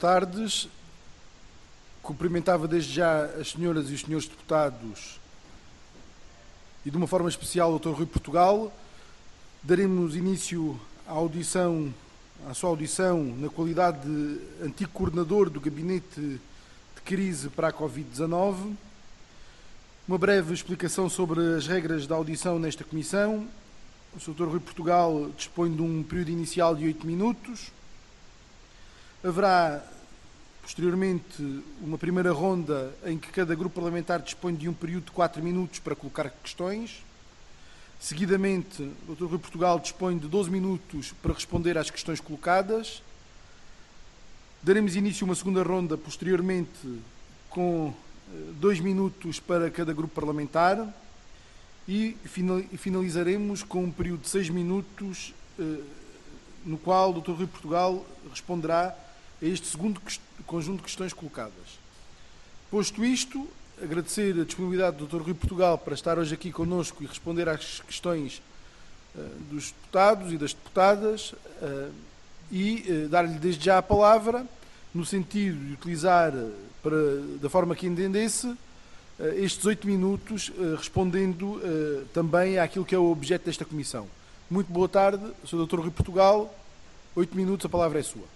Tardes. Cumprimentava desde já as senhoras e os senhores deputados e de uma forma especial o Dr. Rui Portugal. Daremos início à sua audição na qualidade de antigo coordenador do Gabinete de Crise para a Covid-19. Uma breve explicação sobre as regras da audição nesta comissão. O Sr. Dr. Rui Portugal dispõe de um período inicial de 8 minutos. Haverá, posteriormente, uma primeira ronda em que cada grupo parlamentar dispõe de um período de 4 minutos para colocar questões. Seguidamente, o Dr. Rui Portugal dispõe de 12 minutos para responder às questões colocadas. Daremos início a uma segunda ronda, posteriormente, com 2 minutos para cada grupo parlamentar. E finalizaremos com um período de 6 minutos, no qual o Dr. Rui Portugal responderá a este segundo conjunto de questões colocadas. Posto isto, agradecer a disponibilidade do Dr. Rui Portugal para estar hoje aqui connosco e responder às questões dos deputados e das deputadas e dar-lhe desde já a palavra, no sentido de utilizar, da forma que entendesse, estes 8 minutos, respondendo também àquilo que é o objeto desta comissão. Muito boa tarde, Sr. Dr. Rui Portugal. 8 minutos, a palavra é sua.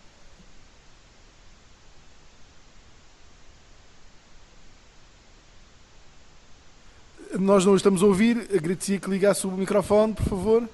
Nós não o estamos a ouvir. Agradecia que ligasse o microfone, por favor.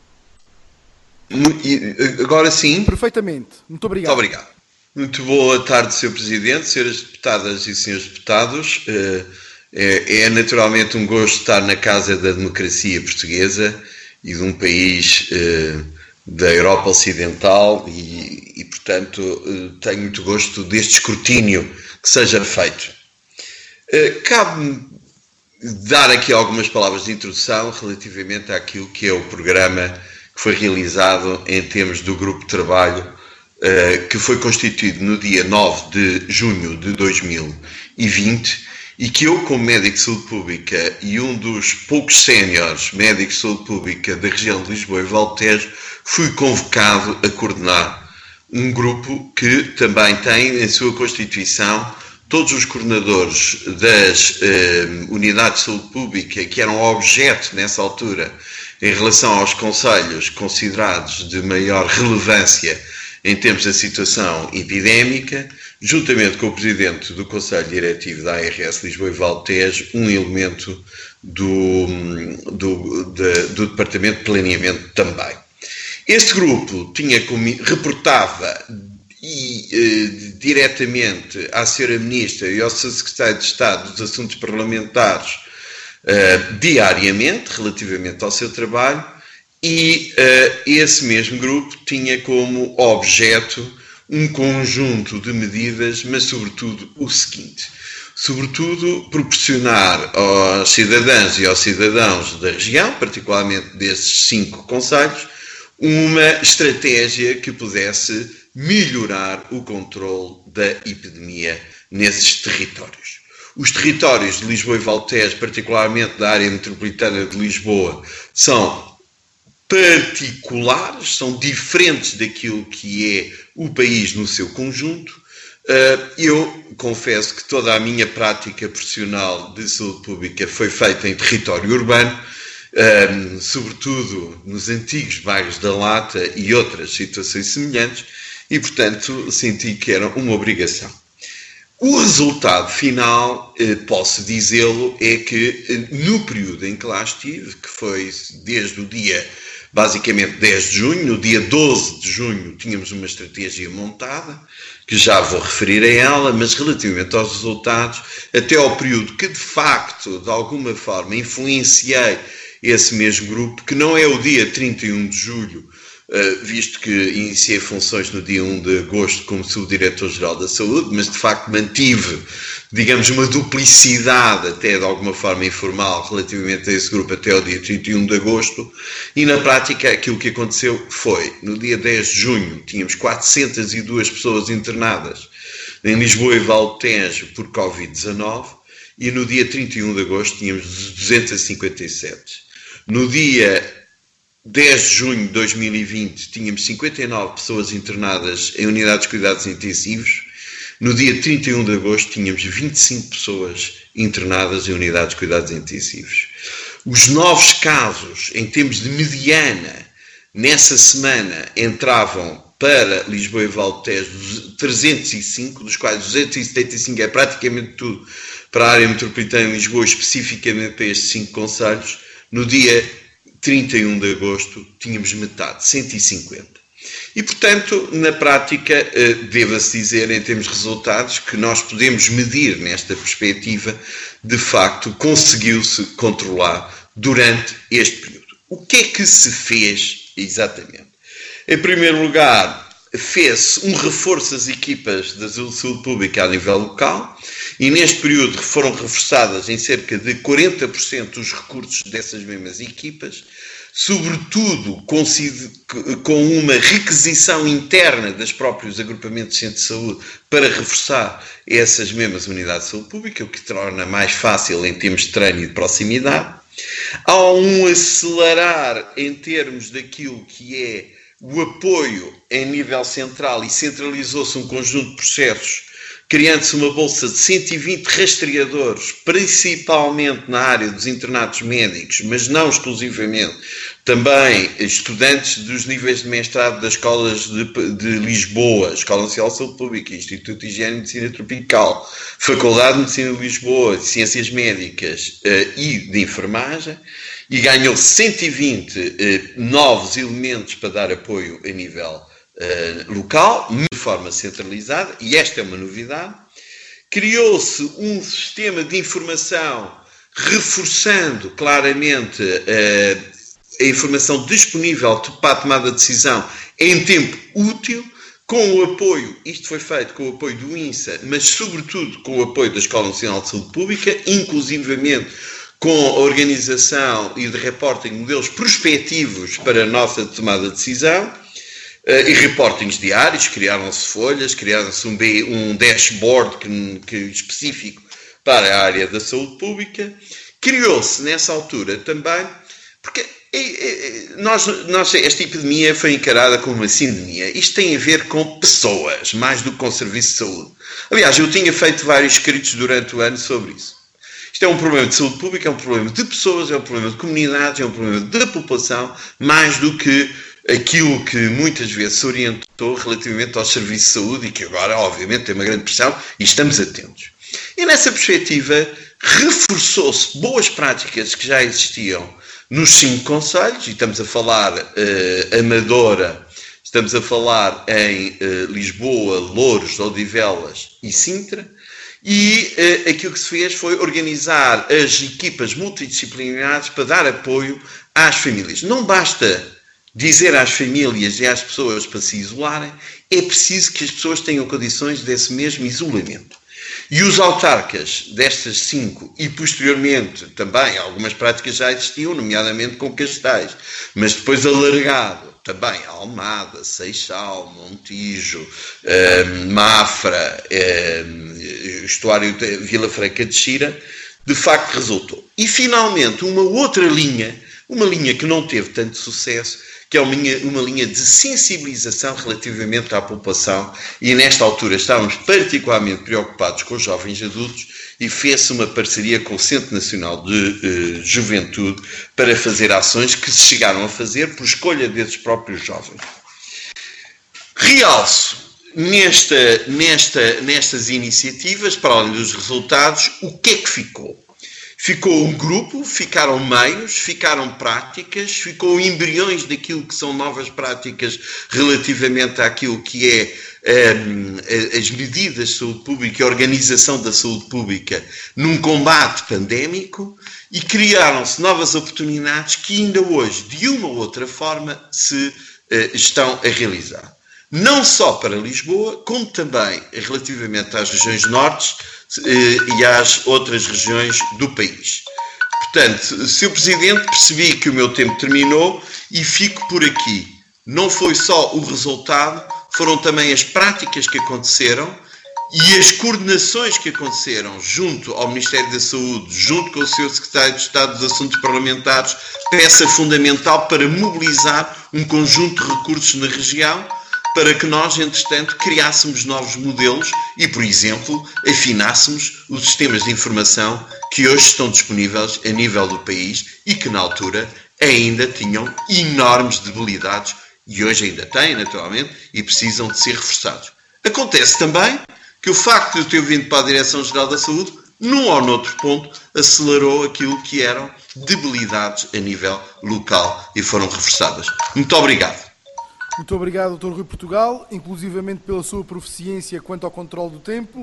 Agora sim? Perfeitamente. Muito obrigado. Muito obrigado. Muito boa tarde, Sr. Presidente, senhoras deputadas e senhores deputados. É naturalmente um gosto estar na casa da democracia portuguesa e de um país da Europa Ocidental e portanto, tenho muito gosto deste escrutínio que seja feito. Cabe-me dar aqui algumas palavras de introdução relativamente àquilo que é o programa que foi realizado em termos do grupo de trabalho que foi constituído no dia 9 de junho de 2020 e que eu, como médico de saúde pública e um dos poucos séniores médicos de saúde pública da região de Lisboa e Valtejo, fui convocado a coordenar um grupo que também tem em sua constituição todos os coordenadores das unidades de saúde pública que eram objeto, nessa altura, em relação aos conselhos considerados de maior relevância em termos da situação epidémica, juntamente com o Presidente do Conselho Diretivo da ARS Lisboa e Valtejo, um elemento do Departamento de Planeamento também. Este grupo reportava diretamente à Sra. Ministra e ao Sr. Secretário de Estado dos Assuntos Parlamentares diariamente, relativamente ao seu trabalho, e esse mesmo grupo tinha como objeto um conjunto de medidas, mas sobretudo o seguinte: sobretudo proporcionar aos cidadãs e aos cidadãos da região, particularmente desses 5 concelhos, uma estratégia que pudesse melhorar o controle da epidemia nesses territórios. Os territórios de Lisboa e Valtejo, particularmente da área metropolitana de Lisboa, são particulares, são diferentes daquilo que é o país no seu conjunto. Eu confesso que toda a minha prática profissional de saúde pública foi feita em território urbano, sobretudo nos antigos bairros da Lata e outras situações semelhantes, e, portanto, senti que era uma obrigação. O resultado final, posso dizê-lo, é que no período em que lá estive, que foi desde o dia, basicamente 10 de junho, no dia 12 de junho tínhamos uma estratégia montada, que já vou referir a ela, mas relativamente aos resultados, até ao período que de facto, de alguma forma, influenciei esse mesmo grupo, que não é o dia 31 de julho, visto que iniciei funções no dia 1 de agosto como Subdiretor-Geral da Saúde, mas de facto mantive, digamos, uma duplicidade até de alguma forma informal relativamente a esse grupo até ao dia 31 de agosto, e na prática aquilo que aconteceu foi, no dia 10 de junho tínhamos 402 pessoas internadas em Lisboa e Valtejo por Covid-19, e no dia 31 de agosto tínhamos 257. No dia 10 de junho de 2020 tínhamos 59 pessoas internadas em unidades de cuidados intensivos. No dia 31 de agosto tínhamos 25 pessoas internadas em unidades de cuidados intensivos. Os novos casos, em termos de mediana, nessa semana entravam para Lisboa e Val de Tejo 305, dos quais 275 é praticamente tudo para a área metropolitana de Lisboa, especificamente para estes 5 concelhos. No dia 31 de agosto tínhamos metade, 150. E, portanto, na prática, deva-se dizer, em termos de resultados, que nós podemos medir nesta perspectiva, de facto, conseguiu-se controlar durante este período. O que é que se fez exatamente? Em primeiro lugar, fez-se um reforço das equipas da saúde pública a nível local e neste período foram reforçadas em cerca de 40% os recursos dessas mesmas equipas, sobretudo com uma requisição interna dos próprios agrupamentos de centro de saúde para reforçar essas mesmas unidades de saúde pública, o que torna mais fácil em termos de treino e de proximidade. Há um acelerar em termos daquilo que é o apoio em nível central e centralizou-se um conjunto de processos, criando-se uma bolsa de 120 rastreadores, principalmente na área dos internatos médicos, mas não exclusivamente, também estudantes dos níveis de mestrado das escolas de Lisboa, Escola Nacional de Saúde Pública, Instituto de Higiene e Medicina Tropical, Faculdade de Medicina de Lisboa, de Ciências Médicas e de Enfermagem, e ganhou 120 novos elementos para dar apoio a nível local, de forma centralizada, e esta é uma novidade. Criou-se um sistema de informação reforçando claramente a informação disponível para a tomada de decisão em tempo útil, com o apoio, isto foi feito com o apoio do INSA, mas sobretudo com o apoio da Escola Nacional de Saúde Pública, inclusivamente com a organização e de reporting de modelos prospectivos para a nossa tomada de decisão, e reportings diários, criaram-se folhas, criaram-se um dashboard específico para a área da saúde pública. Criou-se nessa altura também, porque esta epidemia foi encarada como uma sindemia. Isto tem a ver com pessoas, mais do que com serviço de saúde. Aliás, eu tinha feito vários escritos durante o ano sobre isso. Isto é um problema de saúde pública, é um problema de pessoas, é um problema de comunidades, é um problema da população, mais do que aquilo que muitas vezes se orientou relativamente aos serviços de saúde e que agora, obviamente, tem uma grande pressão e estamos atentos. E nessa perspectiva, reforçou-se boas práticas que já existiam nos 5 concelhos, e estamos a falar Amadora, estamos a falar em Lisboa, Louros, Odivelas e Sintra, e aquilo que se fez foi organizar as equipas multidisciplinares para dar apoio às famílias. Não basta dizer às famílias e às pessoas para se isolarem, é preciso que as pessoas tenham condições desse mesmo isolamento. E os autarcas destas 5, e posteriormente também algumas práticas já existiam, nomeadamente com Castais, mas depois alargado também a Almada, Seixal, Montijo, Mafra, Estuário de Vila Franca de Xira, de facto resultou. E finalmente uma outra linha, uma linha que não teve tanto sucesso, que é uma linha de sensibilização relativamente à população, e nesta altura estávamos particularmente preocupados com os jovens adultos e fez-se uma parceria com o Centro Nacional de Juventude para fazer ações que se chegaram a fazer por escolha desses próprios jovens. Realço nestas iniciativas, para além dos resultados, o que é que ficou? Ficou um grupo, ficaram meios, ficaram práticas, ficou embriões daquilo que são novas práticas relativamente àquilo que é as medidas de saúde pública e a organização da saúde pública num combate pandémico, e criaram-se novas oportunidades que ainda hoje, de uma ou outra forma, se estão a realizar. Não só para Lisboa, como também relativamente às regiões norte e às outras regiões do país. Portanto, Sr. Presidente, percebi que o meu tempo terminou e fico por aqui. Não foi só o resultado, foram também as práticas que aconteceram E as coordenações que aconteceram junto ao Ministério da Saúde, junto com o Sr. Secretário de Estado dos Assuntos Parlamentares, peça fundamental para mobilizar um conjunto de recursos na região, para que nós, entretanto, criássemos novos modelos e, por exemplo, afinássemos os sistemas de informação que hoje estão disponíveis a nível do país e que, na altura, ainda tinham enormes debilidades e hoje ainda têm, naturalmente, e precisam de ser reforçados. Acontece também que o facto de eu ter vindo para a Direção-Geral da Saúde, num ou noutro ponto, acelerou aquilo que eram debilidades a nível local e foram reforçadas. Muito obrigado. Muito obrigado, Dr. Rui Portugal, inclusivamente pela sua proficiência quanto ao controle do tempo.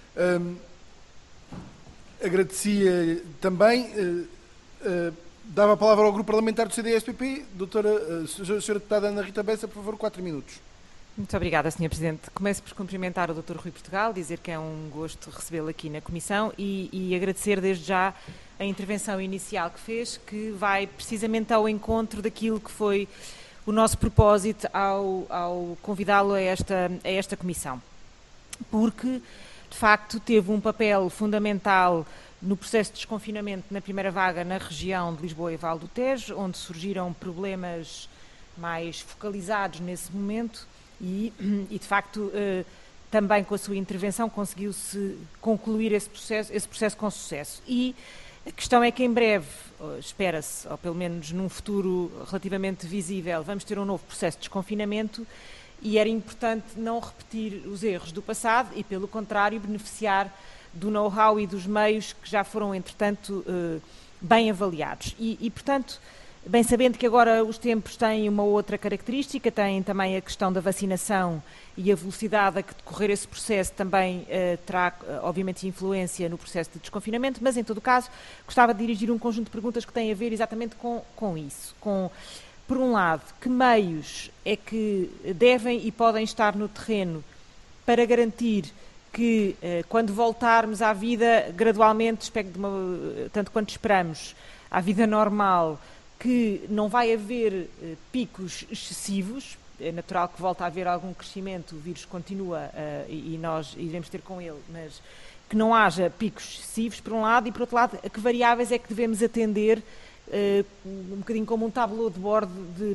Agradecia também, dava a palavra ao Grupo Parlamentar do CDS-PP, Sra. Deputada Ana Rita Bessa, por favor, 4 minutos. Muito obrigada, Sr. Presidente. Começo por cumprimentar o Dr. Rui Portugal, dizer que é um gosto recebê-lo aqui na Comissão e agradecer desde já a intervenção inicial que fez, que vai precisamente ao encontro daquilo que foi o nosso propósito ao convidá-lo a esta Comissão. Porque, de facto, teve um papel fundamental no processo de desconfinamento na primeira vaga na região de Lisboa e Vale do Tejo, onde surgiram problemas mais focalizados nesse momento e de facto, também com a sua intervenção conseguiu-se concluir esse processo com sucesso. E a questão é que em breve, espera-se, ou pelo menos num futuro relativamente visível, vamos ter um novo processo de desconfinamento e era importante não repetir os erros do passado e, pelo contrário, beneficiar do know-how e dos meios que já foram, entretanto, bem avaliados. E, portanto, bem sabendo que agora os tempos têm uma outra característica, têm também a questão da vacinação e a velocidade a que decorrer esse processo também terá, obviamente, influência no processo de desconfinamento, mas, em todo o caso, gostava de dirigir um conjunto de perguntas que têm a ver exatamente com isso. Por um lado, que meios é que devem e podem estar no terreno para garantir que, quando voltarmos à vida, gradualmente, tanto quanto esperamos, à vida normal, que não vai haver picos excessivos, é natural que volte a haver algum crescimento, o vírus continua e nós iremos ter com ele, mas que não haja picos excessivos, por um lado, e por outro lado, a que variáveis é que devemos atender, um bocadinho como um tableau de bord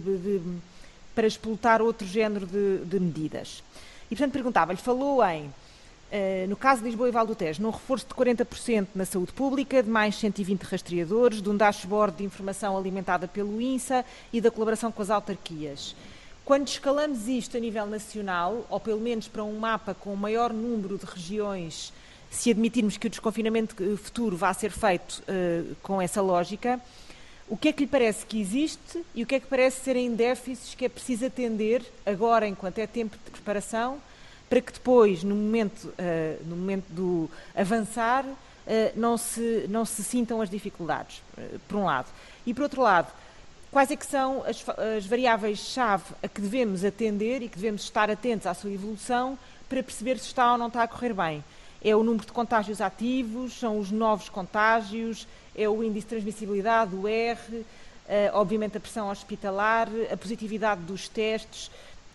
para explotar outro género de medidas. E, portanto, perguntava-lhe, falou no caso de Lisboa e Vale do Tejo, num reforço de 40% na saúde pública, de mais 120 rastreadores, de um dashboard de informação alimentada pelo INSA e da colaboração com as autarquias. Quando escalamos isto a nível nacional, ou pelo menos para um mapa com o maior número de regiões, se admitirmos que o desconfinamento futuro vá ser feito com essa lógica, o que é que lhe parece que existe e o que é que parece serem déficits que é preciso atender agora, enquanto é tempo de preparação, para que depois, no momento do avançar, não se sintam as dificuldades, por um lado. E, por outro lado, quais é que são as variáveis-chave a que devemos atender e que devemos estar atentos à sua evolução para perceber se está ou não está a correr bem? É o número de contágios ativos, são os novos contágios, é o índice de transmissibilidade, o R, obviamente a pressão hospitalar, a positividade dos testes.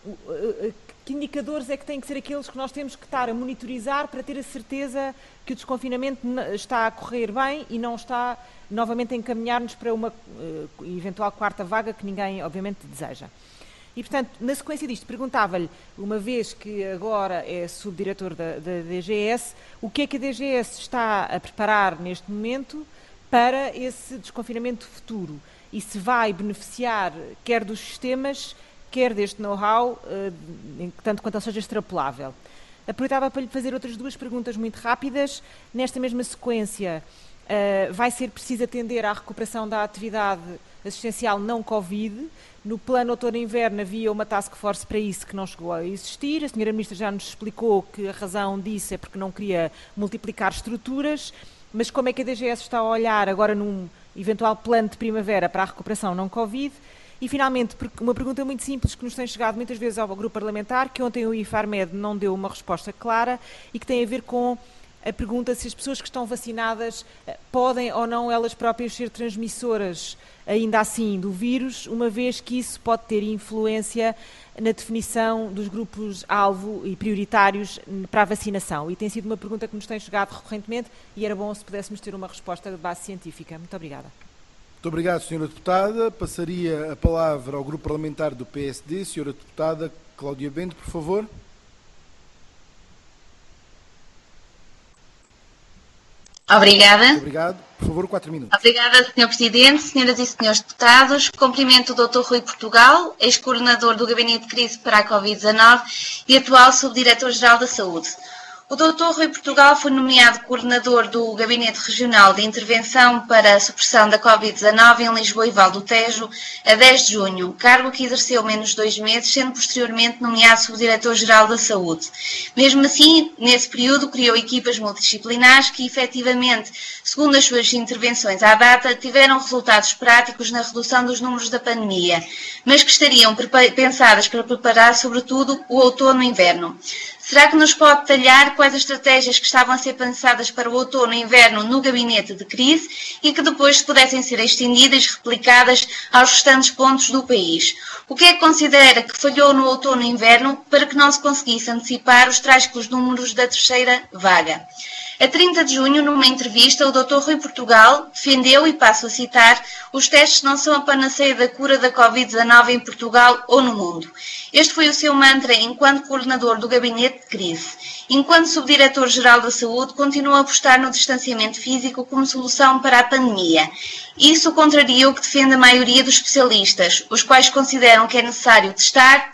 Que indicadores é que têm que ser aqueles que nós temos que estar a monitorizar para ter a certeza que o desconfinamento está a correr bem e não está novamente a encaminhar-nos para uma eventual quarta vaga que ninguém, obviamente, deseja? E, portanto, na sequência disto, perguntava-lhe, uma vez que agora é subdiretor da DGS, o que é que a DGS está a preparar neste momento para esse desconfinamento futuro? E se vai beneficiar quer dos sistemas, quer deste know-how, tanto quanto ele seja extrapolável. Aproveitava para lhe fazer outras duas perguntas muito rápidas. Nesta mesma sequência, vai ser preciso atender à recuperação da atividade assistencial não Covid. No plano outono-inverno havia uma task force para isso que não chegou a existir. A Sra. Ministra já nos explicou que a razão disso é porque não queria multiplicar estruturas, mas como é que a DGS está a olhar agora num eventual plano de primavera para a recuperação não Covid? E, finalmente, uma pergunta muito simples que nos tem chegado muitas vezes ao grupo parlamentar, que ontem o IFARMED não deu uma resposta clara e que tem a ver com a pergunta se as pessoas que estão vacinadas podem ou não elas próprias ser transmissoras, ainda assim, do vírus, uma vez que isso pode ter influência na definição dos grupos-alvo e prioritários para a vacinação. E tem sido uma pergunta que nos tem chegado recorrentemente e era bom se pudéssemos ter uma resposta de base científica. Muito obrigada. Muito obrigado, Sra. Deputada. Passaria a palavra ao Grupo Parlamentar do PSD. Sra. Deputada Cláudia Bento, por favor. Obrigada. Muito obrigado. Por favor, 4 minutos. Obrigada, Sr. Presidente, Senhoras e Senhores Deputados. Cumprimento o Dr. Rui Portugal, ex-coordenador do Gabinete de Crise para a Covid-19 e atual Subdiretor-Geral da Saúde. O Dr. Rui Portugal foi nomeado coordenador do Gabinete Regional de Intervenção para a Supressão da Covid-19 em Lisboa e Val do Tejo a 10 de junho, cargo que exerceu menos 2 meses, sendo posteriormente nomeado Subdiretor-Geral da Saúde. Mesmo assim, nesse período, criou equipas multidisciplinares que, efetivamente, segundo as suas intervenções à data, tiveram resultados práticos na redução dos números da pandemia, mas que estariam pensadas para preparar, sobretudo, o outono e inverno. Será que nos pode detalhar quais as estratégias que estavam a ser pensadas para o outono e inverno no gabinete de crise e que depois pudessem ser estendidas e replicadas aos restantes pontos do país? O que é que considera que falhou no outono e inverno para que não se conseguisse antecipar os trágicos números da terceira vaga? A 30 de junho, numa entrevista, o Dr. Rui Portugal defendeu, e passo a citar, os testes não são a panaceia da cura da Covid-19 em Portugal ou no mundo. Este foi o seu mantra enquanto coordenador do Gabinete de Crise. Enquanto Subdiretor-Geral da Saúde, continua a apostar no distanciamento físico como solução para a pandemia. Isso contraria o que defende a maioria dos especialistas, os quais consideram que é necessário testar,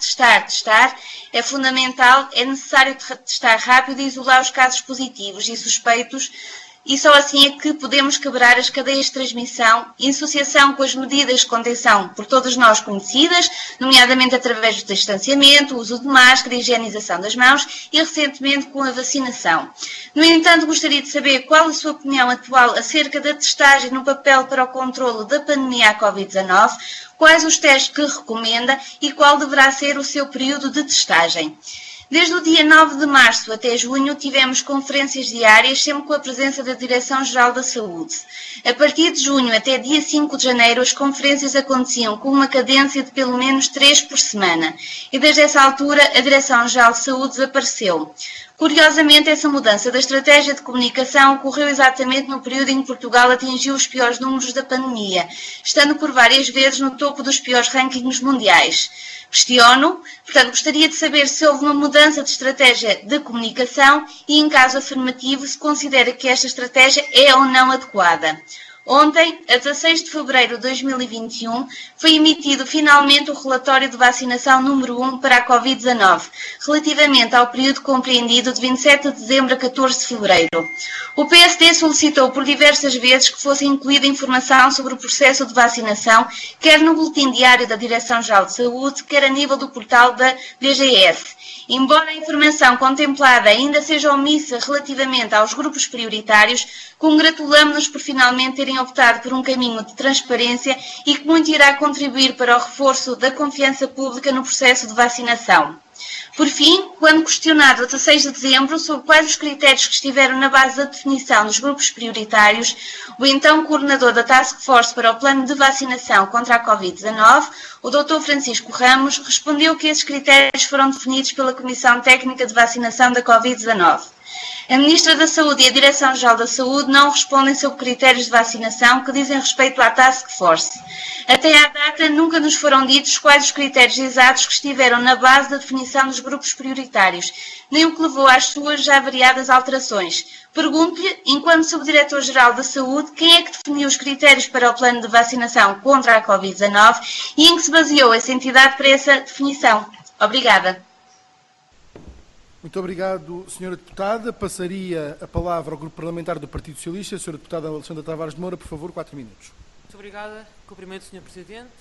é fundamental, é necessário testar rápido e isolar os casos positivos e suspeitos, e só assim é que podemos quebrar as cadeias de transmissão em associação com as medidas de contenção por todos nós conhecidas, nomeadamente através do distanciamento, o uso de máscara, a higienização das mãos e recentemente com a vacinação. No entanto, gostaria de saber qual a sua opinião atual acerca da testagem no papel para o controlo da pandemia à Covid-19, quais os testes que recomenda e qual deverá ser o seu período de testagem. Desde o dia 9 de março até junho tivemos conferências diárias, sempre com a presença da Direção-Geral da Saúde. A partir de junho até dia 5 de janeiro as conferências aconteciam com uma cadência de pelo menos 3 por semana. E desde essa altura a Direção-Geral de Saúde desapareceu. Curiosamente, essa mudança da estratégia de comunicação ocorreu exatamente no período em que Portugal atingiu os piores números da pandemia, estando por várias vezes no topo dos piores rankings mundiais. Questiono, portanto, gostaria de saber se houve uma mudança de estratégia de comunicação e, em caso afirmativo, se considera que esta estratégia é ou não adequada. Ontem, a 16 de fevereiro de 2021, foi emitido finalmente o relatório de vacinação número 1 para a Covid-19, relativamente ao período compreendido de 27 de dezembro a 14 de fevereiro. O PSD solicitou por diversas vezes que fosse incluída informação sobre o processo de vacinação, quer no boletim diário da Direção-Geral de Saúde, quer a nível do portal da DGS. Embora a informação contemplada ainda seja omissa relativamente aos grupos prioritários, congratulamos-nos por finalmente terem optado por um caminho de transparência e que muito irá contribuir para o reforço da confiança pública no processo de vacinação. Por fim, quando questionado a 16 de dezembro sobre quais os critérios que estiveram na base da definição dos grupos prioritários, o então coordenador da Task Force para o Plano de Vacinação contra a Covid-19, o Dr. Francisco Ramos, respondeu que esses critérios foram definidos pela Comissão Técnica de Vacinação da Covid-19. A Ministra da Saúde e a Direção-Geral da Saúde não respondem sobre critérios de vacinação que dizem respeito à Task Force. Até à data, nunca nos foram ditos quais os critérios exatos que estiveram na base da definição dos grupos prioritários, nem o que levou às suas já variadas alterações. Pergunto-lhe, enquanto Subdiretor-Geral da Saúde, quem é que definiu os critérios para o plano de vacinação contra a Covid-19 e em que se baseou essa entidade para essa definição? Obrigada. Muito obrigado, Sra. Deputada. Passaria a palavra ao Grupo Parlamentar do Partido Socialista. Sra. Deputada Alexandra Tavares de Moura, por favor, 4 minutos. Muito obrigada. Cumprimento, Sr. Presidente,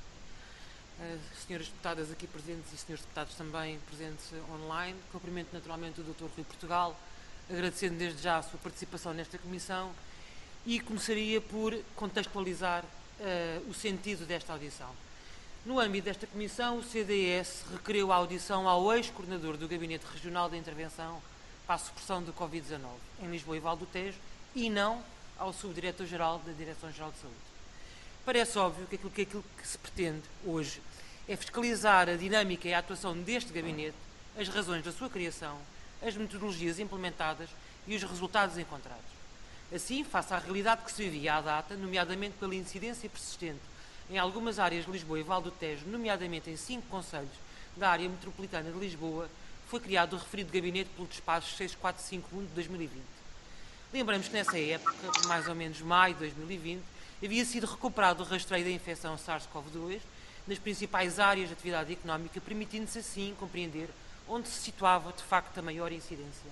Sras. Deputadas aqui presentes e Srs. Deputados também presentes online. Cumprimento naturalmente o Dr. Rui Portugal, agradecendo desde já a sua participação nesta comissão e começaria por contextualizar o sentido desta audição. No âmbito desta comissão, o CDS requeriu a audição ao ex-coordenador do Gabinete Regional de Intervenção para a supressão do Covid-19 em Lisboa e Val do Tejo e não ao Subdiretor-Geral da Direção-Geral de Saúde. Parece óbvio que aquilo que se pretende hoje é fiscalizar a dinâmica e a atuação deste gabinete, as razões da sua criação, as metodologias implementadas e os resultados encontrados. Assim, face à realidade que se vivia à data, nomeadamente pela incidência persistente em algumas áreas de Lisboa e Val do Tejo, nomeadamente em 5 concelhos da área metropolitana de Lisboa, foi criado o referido gabinete pelo despacho 6451 de 2020. Lembramos que nessa época, mais ou menos maio de 2020, havia sido recuperado o rastreio da infecção SARS-CoV-2 nas principais áreas de atividade económica, permitindo-se assim compreender onde se situava de facto a maior incidência.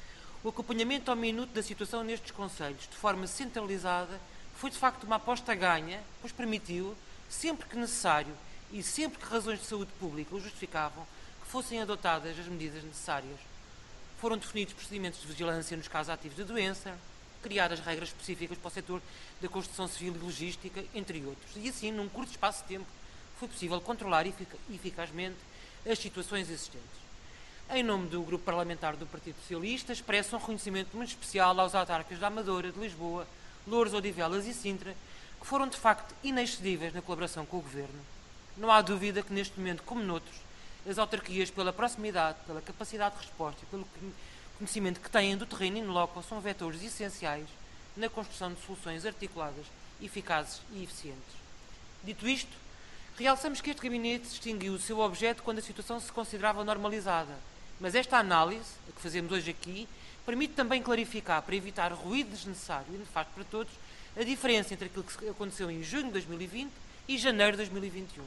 O acompanhamento ao minuto da situação nestes concelhos, de forma centralizada, foi de facto uma aposta ganha, pois permitiu, sempre que necessário e sempre que razões de saúde pública o justificavam, que fossem adotadas as medidas necessárias. Foram definidos procedimentos de vigilância nos casos ativos da doença, criadas regras específicas para o setor da construção civil e logística, entre outros. E assim, num curto espaço de tempo, foi possível controlar eficazmente as situações existentes. Em nome do Grupo Parlamentar do Partido Socialista, expresso um reconhecimento muito especial aos autarcas da Amadora, de Lisboa, Loures, Odivelas e Sintra, que foram de facto inexcedíveis na colaboração com o Governo. Não há dúvida que neste momento, como noutros, as autarquias, pela proximidade, pela capacidade de resposta e pelo conhecimento que têm do terreno in loco, são vetores essenciais na construção de soluções articuladas, eficazes e eficientes. Dito isto, realçamos que este gabinete distinguiu o seu objeto quando a situação se considerava normalizada, mas esta análise, a que fazemos hoje aqui, permite também clarificar, para evitar ruído desnecessário e nefasto para todos, a diferença entre aquilo que aconteceu em junho de 2020 e janeiro de 2021.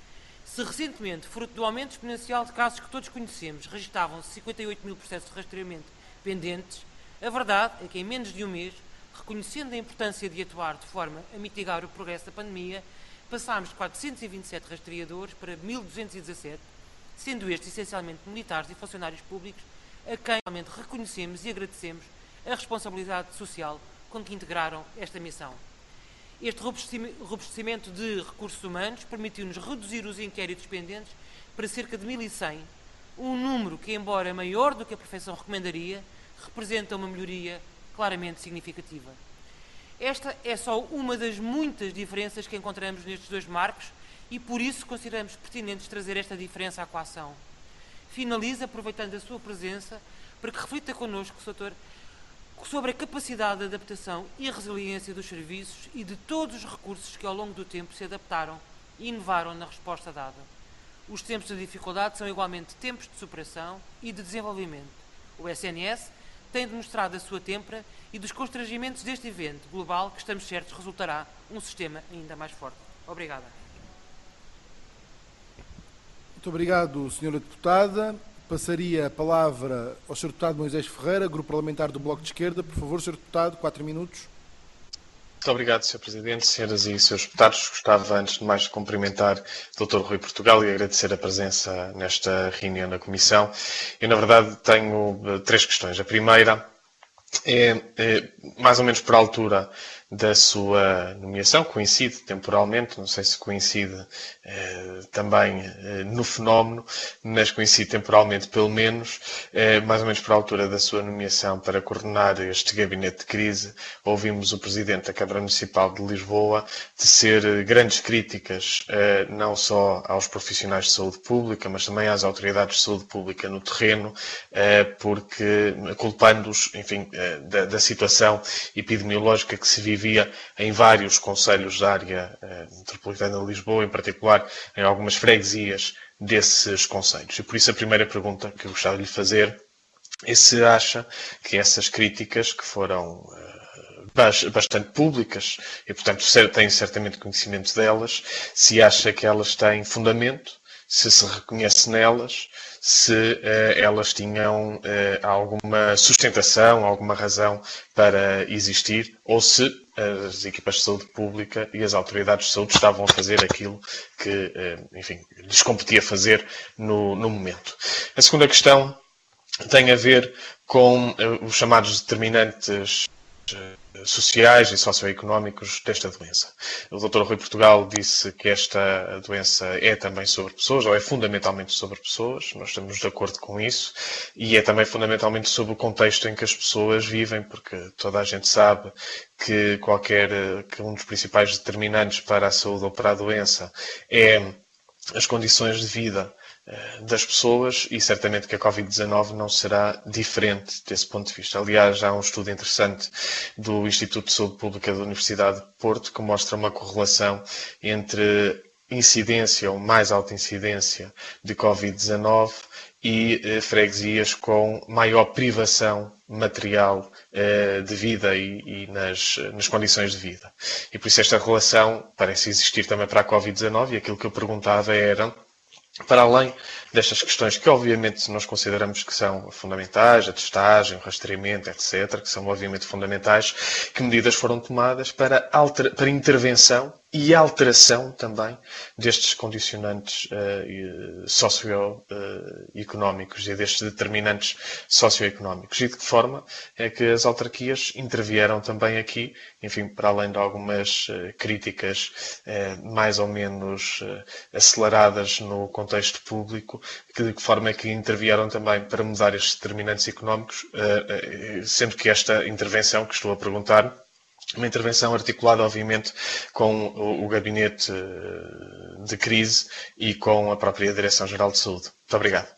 Se recentemente, fruto do aumento exponencial de casos que todos conhecemos, registavam-se 58 mil processos de rastreamento pendentes, a verdade é que em menos de um mês, reconhecendo a importância de atuar de forma a mitigar o progresso da pandemia, passámos de 427 rastreadores para 1.217, sendo estes essencialmente militares e funcionários públicos, a quem realmente reconhecemos e agradecemos a responsabilidade social com que integraram esta missão. Este robustecimento de recursos humanos permitiu-nos reduzir os inquéritos pendentes para cerca de 1.100, um número que, embora maior do que a perfeição recomendaria, representa uma melhoria claramente significativa. Esta é só uma das muitas diferenças que encontramos nestes dois marcos e por isso consideramos pertinentes trazer esta diferença à coação. Finalizo aproveitando a sua presença para que reflita connosco, Sr. sobre a capacidade de adaptação e resiliência dos serviços e de todos os recursos que ao longo do tempo se adaptaram e inovaram na resposta dada. Os tempos de dificuldade são igualmente tempos de superação e de desenvolvimento. O SNS tem demonstrado a sua têmpera e dos constrangimentos deste evento global que estamos certos resultará um sistema ainda mais forte. Obrigada. Muito obrigado, Sra. Deputada. Passaria a palavra ao Sr. Deputado Moisés Ferreira, Grupo Parlamentar do Bloco de Esquerda. Por favor, Sr. Deputado, 4 minutos. Muito obrigado, Sr. Presidente, senhoras e senhores deputados. Gostava, antes de mais, de cumprimentar o Dr. Rui Portugal e agradecer a presença nesta reunião da Comissão. Eu, na verdade, tenho 3 questões. A primeira é mais ou menos por altura da sua nomeação, coincide temporalmente, não sei se coincide também no fenómeno, mas coincide temporalmente pelo menos, mais ou menos por altura da sua nomeação para coordenar este gabinete de crise. Ouvimos o Presidente da Câmara Municipal de Lisboa tecer grandes críticas, não só aos profissionais de saúde pública, mas também às autoridades de saúde pública no terreno, porque culpando-os, enfim, da situação epidemiológica que se vivia em vários concelhos da área metropolitana de Lisboa, em particular em algumas freguesias desses concelhos. E por isso a primeira pergunta que eu gostava de lhe fazer é se acha que essas críticas, que foram bastante públicas e, portanto, tem certamente conhecimento delas, se acha que elas têm fundamento, se reconhece nelas, se elas tinham alguma sustentação, alguma razão para existir, ou se as equipas de saúde pública e as autoridades de saúde estavam a fazer aquilo que, enfim, lhes competia fazer no momento. A segunda questão tem a ver com os chamados determinantes sociais e socioeconómicos desta doença. O Dr. Rui Portugal disse que esta doença é também sobre pessoas, ou é fundamentalmente sobre pessoas, nós estamos de acordo com isso, e é também fundamentalmente sobre o contexto em que as pessoas vivem, porque toda a gente sabe que que um dos principais determinantes para a saúde ou para a doença é as condições de vida das pessoas, e certamente que a Covid-19 não será diferente desse ponto de vista. Aliás, há um estudo interessante do Instituto de Saúde Pública da Universidade de Porto que mostra uma correlação entre incidência ou mais alta incidência de Covid-19 e freguesias com maior privação material de vida e nas condições de vida. E por isso esta relação parece existir também para a Covid-19, e aquilo que eu perguntava era, para além destas questões que obviamente nós consideramos que são fundamentais, a testagem, o rastreamento, etc., que são obviamente fundamentais, que medidas foram tomadas para intervenção e alteração também destes condicionantes socioeconómicos e destes determinantes socioeconómicos, e de que forma é que as autarquias intervieram também aqui, enfim, para além de algumas críticas mais ou menos aceleradas no contexto público, de que forma é que intervieram também para mudar estes determinantes económicos, sendo que esta intervenção que estou a perguntar, uma intervenção articulada, obviamente, com o Gabinete de Crise e com a própria Direção-Geral de Saúde. Muito obrigado.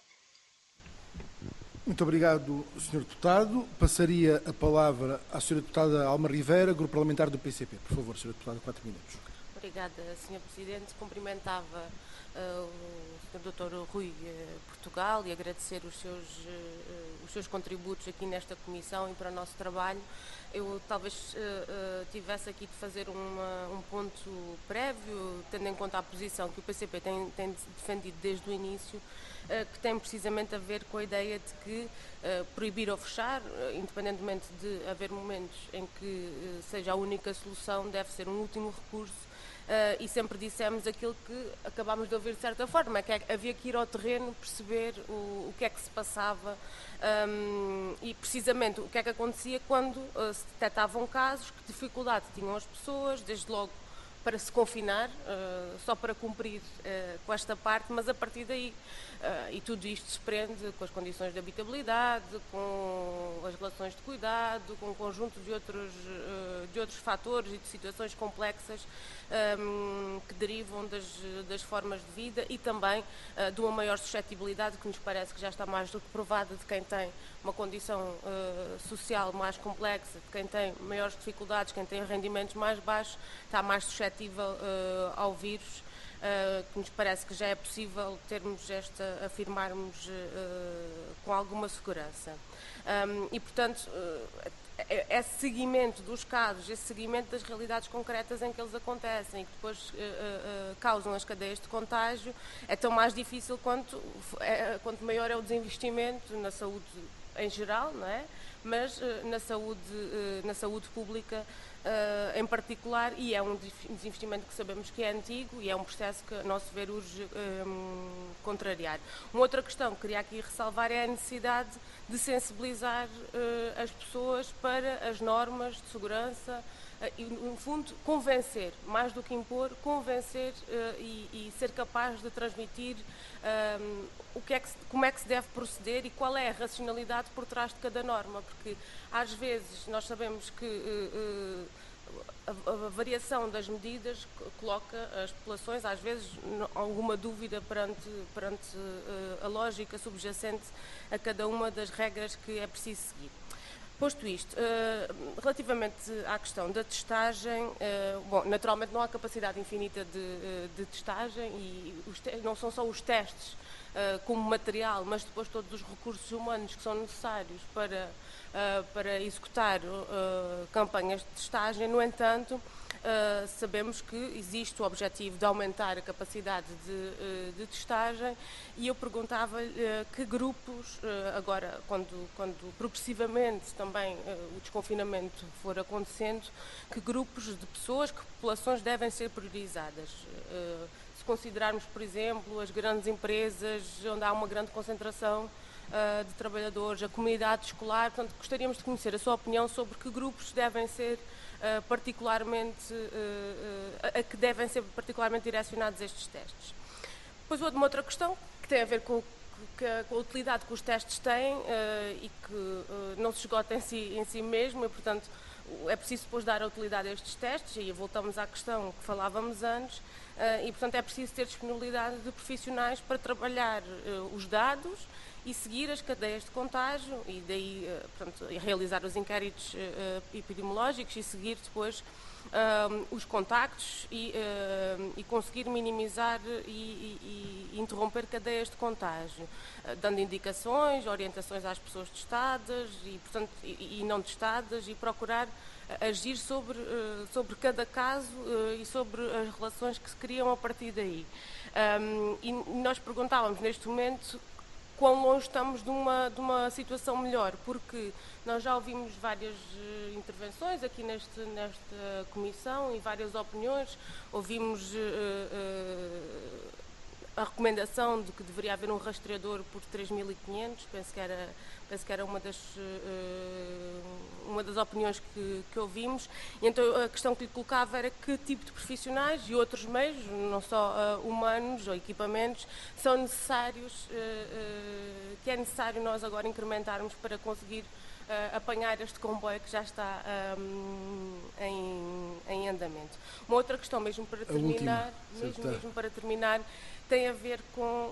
Muito obrigado, Sr. Deputado. Passaria a palavra à Sra. Deputada Alma Rivera, Grupo Parlamentar do PCP. Por favor, Sra. Deputada, 4 minutos. Obrigada, Sr. Presidente. Cumprimentava o Sr. Dr. Rui Portugal e agradecer os seus contributos aqui nesta comissão e para o nosso trabalho. Eu talvez tivesse aqui de fazer um ponto prévio, tendo em conta a posição que o PCP tem defendido desde o início, que tem precisamente a ver com a ideia de que proibir ou fechar, independentemente de haver momentos em que seja a única solução, deve ser um último recurso. E sempre dissemos aquilo que acabámos de ouvir de certa forma, que havia que ir ao terreno, perceber o que é que se passava e precisamente o que é que acontecia quando se detectavam casos, que dificuldade tinham as pessoas, desde logo para se confinar, só para cumprir com esta parte, mas a partir daí, e tudo isto se prende com as condições de habitabilidade, com as relações de cuidado, com um conjunto de outros fatores e de situações complexas que derivam das formas de vida e também de uma maior suscetibilidade, que nos parece que já está mais do que provada, de quem tem uma condição social mais complexa, de quem tem maiores dificuldades, quem tem rendimentos mais baixos, está mais suscetível ao vírus, que nos parece que já é possível afirmarmos com alguma segurança. E, portanto, esse seguimento dos casos, esse seguimento das realidades concretas em que eles acontecem e que depois causam as cadeias de contágio, é tão mais difícil quanto maior é o desinvestimento na saúde em geral, não é? Mas na saúde pública em particular, e é um desinvestimento que sabemos que é antigo e é um processo que, a nosso ver, urge contrariar. Uma outra questão que queria aqui ressalvar é a necessidade de sensibilizar as pessoas para as normas de segurança e, no fundo, convencer, mais do que impor, convencer e ser capaz de transmitir como é que se deve proceder e qual é a racionalidade por trás de cada norma, porque às vezes nós sabemos que a variação das medidas coloca as populações, às vezes, alguma dúvida perante a lógica subjacente a cada uma das regras que é preciso seguir. Posto isto, relativamente à questão da testagem, bom, naturalmente não há capacidade infinita de testagem e não são só os testes como material, mas depois todos os recursos humanos que são necessários para executar campanhas de testagem. No entanto, sabemos que existe o objetivo de aumentar a capacidade de testagem e eu perguntava-lhe que grupos, agora quando progressivamente também o desconfinamento for acontecendo, que grupos de pessoas, que populações devem ser priorizadas. Se considerarmos, por exemplo, as grandes empresas onde há uma grande concentração de trabalhadores, a comunidade escolar. Portanto, gostaríamos de conhecer a sua opinião sobre que grupos devem ser a que devem ser particularmente direcionados estes testes. Depois, uma outra questão que tem a ver com a utilidade que os testes têm e que não se esgota em si mesmo e, portanto, é preciso depois dar a utilidade a estes testes, e voltamos à questão que falávamos antes, e, portanto, é preciso ter disponibilidade de profissionais para trabalhar os dados e seguir as cadeias de contágio e daí, portanto, realizar os inquéritos epidemiológicos e seguir depois os contactos e conseguir minimizar e interromper cadeias de contágio, dando indicações, orientações às pessoas testadas e, portanto, e não testadas, e procurar agir sobre cada caso e sobre as relações que se criam a partir daí. E nós perguntávamos neste momento quão longe estamos de uma situação melhor, porque nós já ouvimos várias intervenções aqui nesta comissão e várias opiniões. Ouvimos a recomendação de que deveria haver um rastreador por 3.500, penso que era uma das opiniões que ouvimos. E então a questão que lhe colocava era que tipo de profissionais e outros meios, não só humanos ou equipamentos, são necessários, que é necessário nós agora incrementarmos para conseguir apanhar este comboio que já está em andamento. Uma outra questão, mesmo para terminar, tem a ver com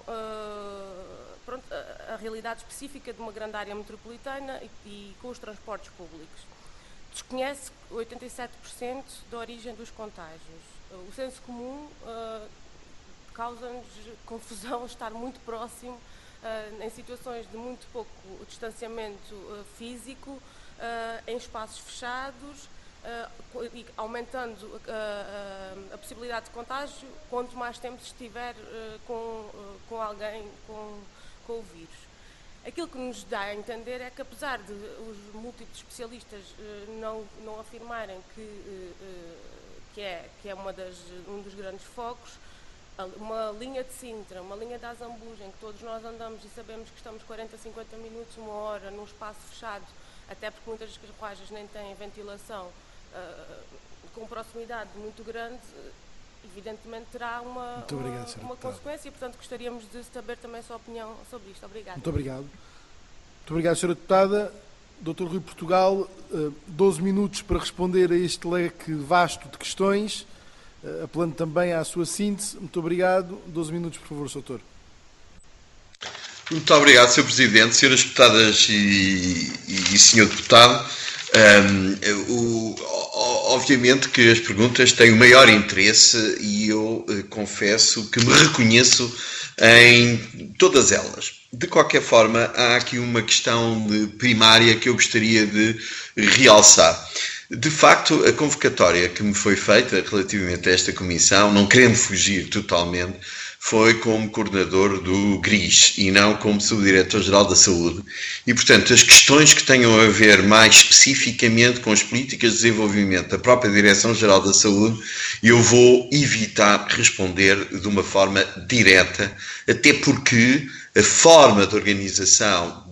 a realidade específica de uma grande área metropolitana e com os transportes públicos. Desconhece 87% da origem dos contágios. O senso comum causa-nos confusão estar muito próximo em situações de muito pouco distanciamento físico, em espaços fechados, aumentando a possibilidade de contágio quanto mais tempo se estiver com alguém com o vírus. Aquilo que nos dá a entender é que, apesar de os múltiplos especialistas não afirmarem que é um dos grandes focos, uma linha de Sintra, uma linha de Azambuja, em que todos nós andamos e sabemos que estamos 40, 50 minutos, uma hora, num espaço fechado, até porque muitas das carruagens nem têm ventilação, com proximidade muito grande, evidentemente terá uma consequência, e, portanto, gostaríamos de saber também a sua opinião sobre isto. Obrigada. Muito obrigado. Muito obrigado, Sra. Deputada. Dr. Rui Portugal, 12 minutos para responder a este leque vasto de questões, apelando também à sua síntese. Muito obrigado. 12 minutos, por favor, Sr. Doutor. Muito obrigado, Sr. Presidente, Sras. Deputadas e Sr. Deputado. Obviamente que as perguntas têm o maior interesse e eu confesso que me reconheço em todas elas. De qualquer forma, há aqui uma questão primária que eu gostaria de realçar. De facto, a convocatória que me foi feita relativamente a esta comissão, não querendo fugir totalmente, foi como coordenador do GRIS e não como subdiretor-geral da Saúde. E, portanto, as questões que tenham a ver mais especificamente com as políticas de desenvolvimento da própria Direção-Geral da Saúde, eu vou evitar responder de uma forma direta, até porque a forma de organização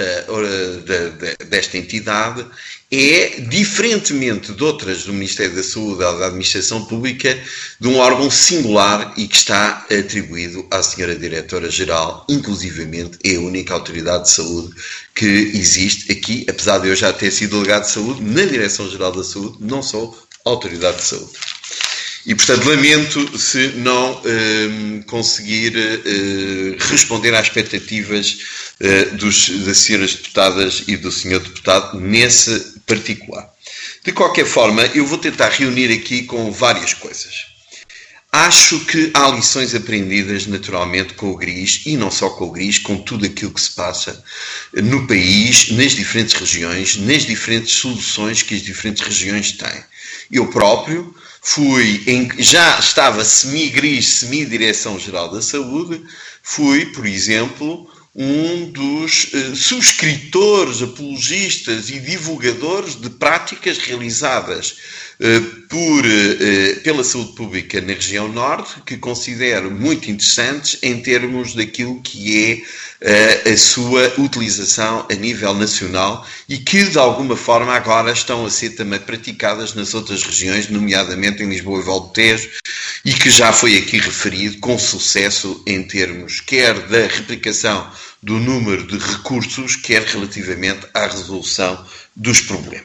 desta entidade é, diferentemente de outras do Ministério da Saúde ou da Administração Pública, de um órgão singular e que está atribuído à Sra. Diretora-Geral, inclusivamente é a única autoridade de saúde que existe aqui, apesar de eu já ter sido delegado de saúde, na Direção-Geral da Saúde, não sou autoridade de saúde. E, portanto, lamento se não conseguir responder às expectativas das senhoras deputadas e do senhor deputado nesse particular. De qualquer forma, eu vou tentar reunir aqui com várias coisas. Acho que há lições aprendidas naturalmente com o GRIS, e não só com o GRIS, com tudo aquilo que se passa no país, nas diferentes regiões, nas diferentes soluções que as diferentes regiões têm. Eu próprio já estava semi-GRIS, semi-Direção-Geral da Saúde, fui, por exemplo, um dos subscritores, apologistas e divulgadores de práticas realizadas pela saúde pública na região norte, que considero muito interessantes em termos daquilo que é a sua utilização a nível nacional e que, de alguma forma, agora estão a ser também praticadas nas outras regiões, nomeadamente em Lisboa e Val do Tejo, e que já foi aqui referido com sucesso em termos quer da replicação do número de recursos, quer relativamente à resolução dos problemas.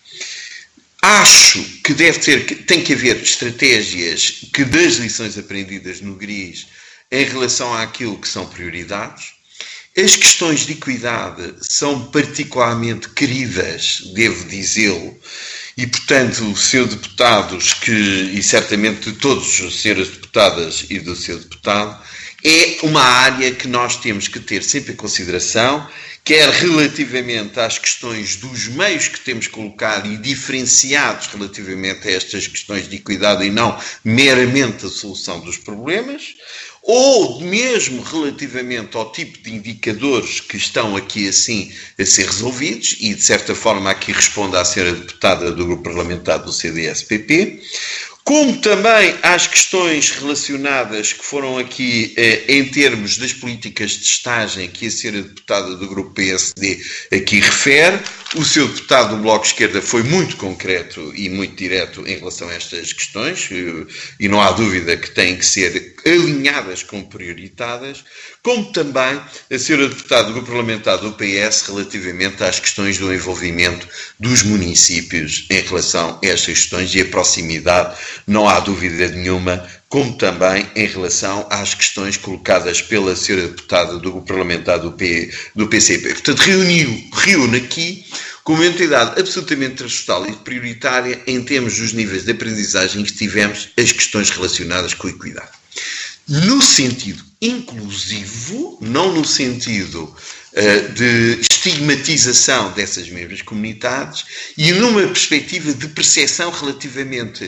Acho que tem que haver estratégias que das lições aprendidas no GRIS em relação àquilo que são prioridades. As questões de equidade são particularmente queridas, devo dizê-lo, e, portanto, os seus deputados, e certamente todos os senhores deputadas e do seu deputado, é uma área que nós temos que ter sempre em consideração, quer relativamente às questões dos meios que temos colocado e diferenciados relativamente a estas questões de equidade e não meramente a solução dos problemas, ou mesmo relativamente ao tipo de indicadores que estão aqui assim a ser resolvidos, e de certa forma aqui responde à senhora deputada do grupo parlamentar do CDS-PP, como também às questões relacionadas que foram aqui em termos das políticas de estagem que a senhora deputada do grupo PSD aqui refere. O seu deputado do Bloco de Esquerda foi muito concreto e muito direto em relação a estas questões e não há dúvida que têm que ser alinhadas como prioritadas, como também a senhora deputada do grupo parlamentar do PS relativamente às questões do envolvimento dos municípios em relação a estas questões e a proximidade, não há dúvida nenhuma, como também em relação às questões colocadas pela senhora deputada do grupo parlamentar do PCP. Portanto, reúne aqui como uma entidade absolutamente transversal e prioritária em termos dos níveis de aprendizagem que tivemos as questões relacionadas com a equidade. No sentido inclusivo, não no sentido de estigmatização dessas mesmas comunidades e numa perspectiva de percepção relativamente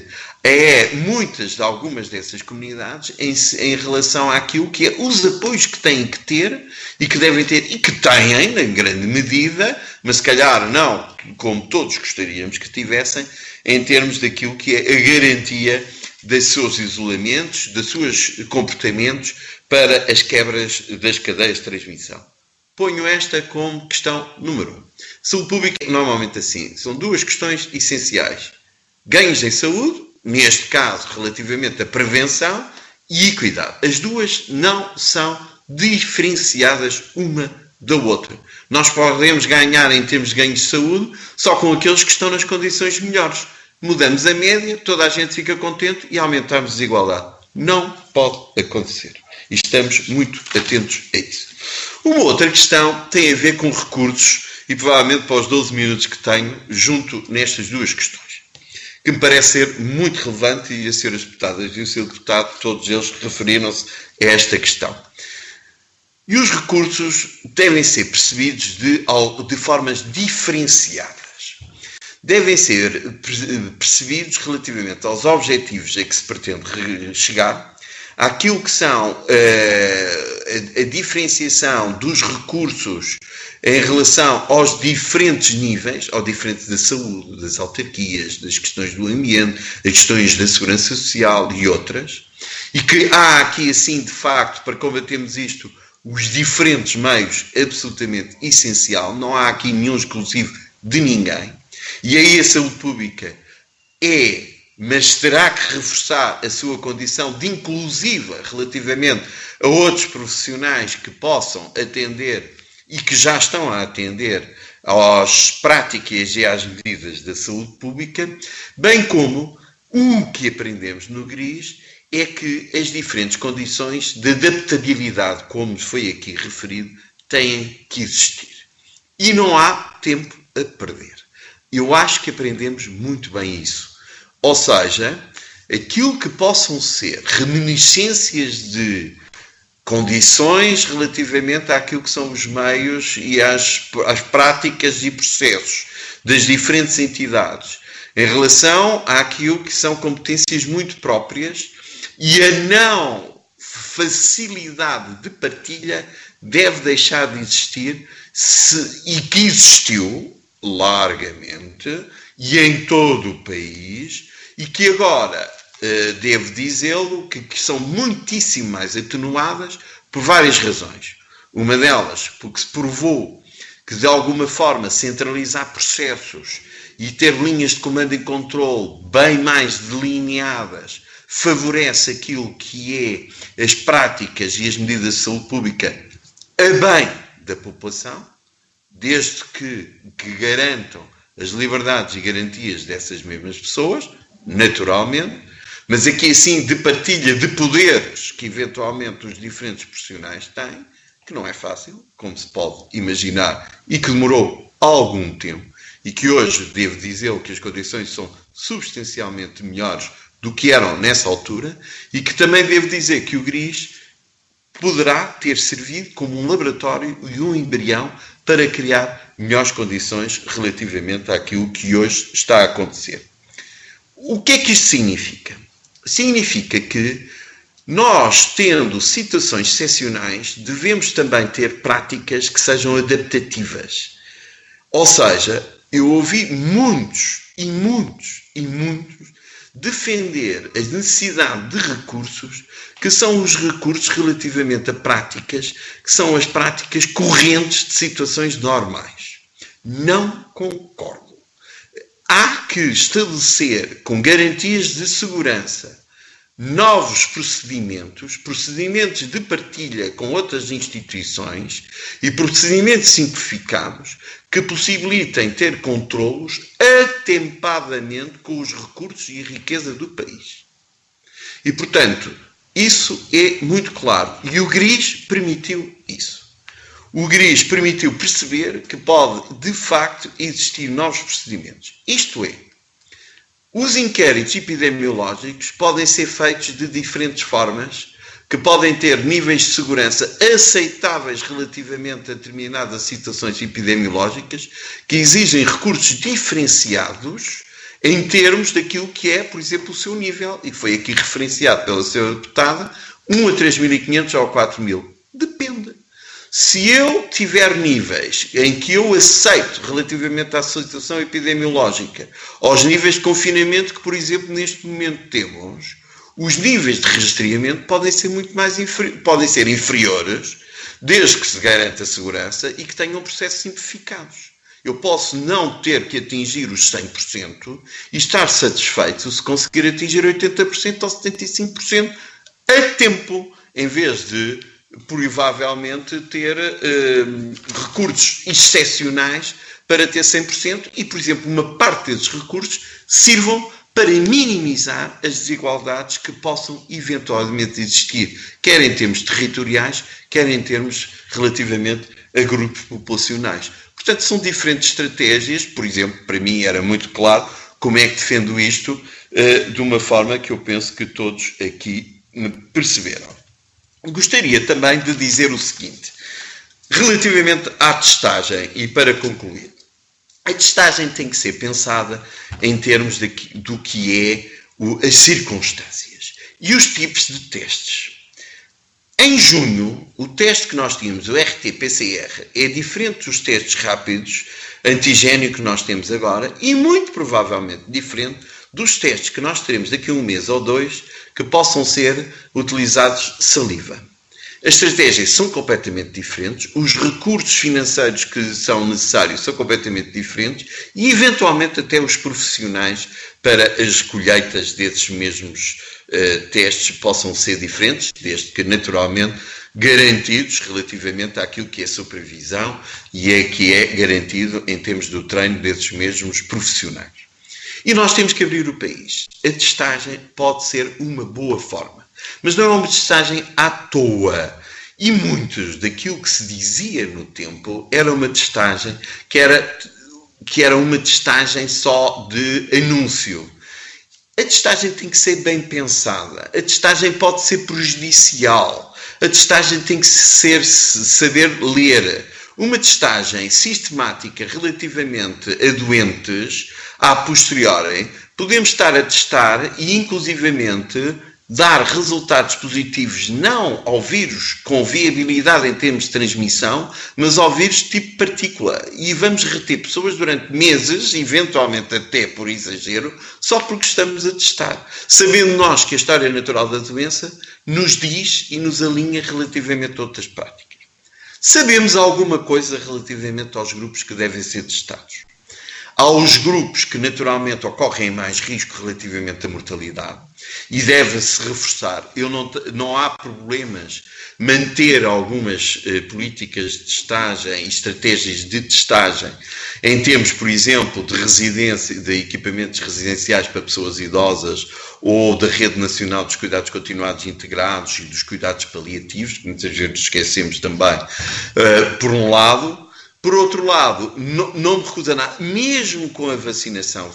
a algumas dessas comunidades em relação àquilo que é os apoios que têm que ter e que devem ter e que têm, em grande medida, mas se calhar não como todos gostaríamos que tivessem, em termos daquilo que é a garantia dos seus isolamentos, dos seus comportamentos para as quebras das cadeias de transmissão. Ponho esta como questão número 1. Saúde pública é normalmente assim. São duas questões essenciais. Ganhos em saúde, neste caso relativamente à prevenção, e equidade. As duas não são diferenciadas uma da outra. Nós podemos ganhar em termos de ganhos de saúde só com aqueles que estão nas condições melhores. Mudamos a média, toda a gente fica contente e aumentamos a desigualdade. Não pode acontecer. E estamos muito atentos a isso. Uma outra questão tem a ver com recursos e provavelmente para os 12 minutos que tenho, junto nestas duas questões, que me parece ser muito relevante e as senhoras deputadas e o seu deputado, todos eles referiram-se a esta questão. E os recursos devem ser percebidos de formas diferenciadas. Devem ser percebidos relativamente aos objetivos a que se pretende chegar, àquilo que são a diferenciação dos recursos em relação aos diferentes níveis, ao diferente da saúde, das autarquias, das questões do ambiente, das questões da segurança social e outras, e que há aqui, assim, de facto, para combatermos isto, os diferentes meios absolutamente essencial, não há aqui nenhum exclusivo de ninguém, e aí a saúde pública mas terá que reforçar a sua condição de inclusiva relativamente a outros profissionais que possam atender e que já estão a atender às práticas e às medidas da saúde pública, bem como o que aprendemos no GRIS é que as diferentes condições de adaptabilidade, como foi aqui referido, têm que existir. E não há tempo a perder. Eu acho que aprendemos muito bem isso. Ou seja, aquilo que possam ser reminiscências de condições relativamente àquilo que são os meios e às práticas e processos das diferentes entidades, em relação àquilo que são competências muito próprias e a não facilidade de partilha deve deixar de existir e que existiu largamente e em todo o país e que agora, devo dizê-lo, que são muitíssimo mais atenuadas por várias razões. Uma delas, porque se provou que de alguma forma centralizar processos e ter linhas de comando e controle bem mais delineadas favorece aquilo que é as práticas e as medidas de saúde pública a bem da população, desde que garantam as liberdades e garantias dessas mesmas pessoas, naturalmente, mas aqui assim de partilha de poderes que eventualmente os diferentes profissionais têm, que não é fácil, como se pode imaginar, e que demorou algum tempo, e que hoje devo dizer que as condições são substancialmente melhores do que eram nessa altura, e que também devo dizer que o GRIS poderá ter servido como um laboratório e um embrião para criar melhores condições relativamente àquilo que hoje está a acontecer. O que é que isto significa? Significa que nós, tendo situações excepcionais, devemos também ter práticas que sejam adaptativas. Ou seja, eu ouvi muitos defender a necessidade de recursos que são os recursos relativamente a práticas que são as práticas correntes de situações normais. Não concordo. Há que estabelecer com garantias de segurança novos procedimentos de partilha com outras instituições e procedimentos simplificados que possibilitem ter controlos atempadamente com os recursos e a riqueza do país. E, portanto, isso é muito claro. E o GRIS permitiu isso. O GRIS permitiu perceber que pode, de facto, existir novos procedimentos. Isto é, os inquéritos epidemiológicos podem ser feitos de diferentes formas, que podem ter níveis de segurança aceitáveis relativamente a determinadas situações epidemiológicas, que exigem recursos diferenciados em termos daquilo que é, por exemplo, o seu nível, e foi aqui referenciado pela senhora deputada, 1 a 3.500 ou 4.000. Depende. Se eu tiver níveis em que eu aceito relativamente à situação epidemiológica, aos níveis de confinamento que, por exemplo, neste momento temos, os níveis de rastreamento podem ser podem ser inferiores, desde que se garanta a segurança e que tenham processos simplificados. Eu posso não ter que atingir os 100% e estar satisfeito se conseguir atingir 80% ou 75% a tempo, em vez de provavelmente ter recursos excepcionais para ter 100% e, por exemplo, uma parte desses recursos sirvam para minimizar as desigualdades que possam eventualmente existir, quer em termos territoriais, quer em termos relativamente a grupos populacionais. Portanto, são diferentes estratégias. Por exemplo, para mim era muito claro como é que defendo isto de uma forma que eu penso que todos aqui me perceberam. Gostaria também de dizer o seguinte, relativamente à testagem, e para concluir. A testagem tem que ser pensada em termos do que é as circunstâncias e os tipos de testes. Em junho, o teste que nós tínhamos, o RT-PCR, é diferente dos testes rápidos antigénio que nós temos agora e muito provavelmente diferente dos testes que nós teremos daqui a 1 mês ou 2 que possam ser utilizados saliva. As estratégias são completamente diferentes, os recursos financeiros que são necessários são completamente diferentes e, eventualmente, até os profissionais para as colheitas desses mesmos testes possam ser diferentes, desde que, naturalmente, garantidos relativamente àquilo que é supervisão e que é garantido em termos do treino desses mesmos profissionais. E nós temos que abrir o país. A testagem pode ser uma boa forma. Mas não é uma testagem à toa. E muitos daquilo que se dizia no tempo era uma testagem que era uma testagem só de anúncio. A testagem tem que ser bem pensada. A testagem pode ser prejudicial. A testagem tem que saber ler. Uma testagem sistemática relativamente a doentes, a posteriori, podemos estar a testar e, inclusivamente, dar resultados positivos não ao vírus com viabilidade em termos de transmissão, mas ao vírus tipo partícula. E vamos reter pessoas durante meses, eventualmente até por exagero, só porque estamos a testar. Sabendo nós que a história natural da doença nos diz e nos alinha relativamente a outras práticas. Sabemos alguma coisa relativamente aos grupos que devem ser testados. Há os grupos que naturalmente ocorrem em mais risco relativamente à mortalidade e deve-se reforçar. Não há problemas manter algumas políticas de testagem e estratégias de testagem em termos, por exemplo, de residência, de equipamentos residenciais para pessoas idosas ou da Rede Nacional dos Cuidados Continuados Integrados e dos Cuidados Paliativos, que muitas vezes esquecemos também, por um lado. Por outro lado, não me recusa nada, mesmo com a vacinação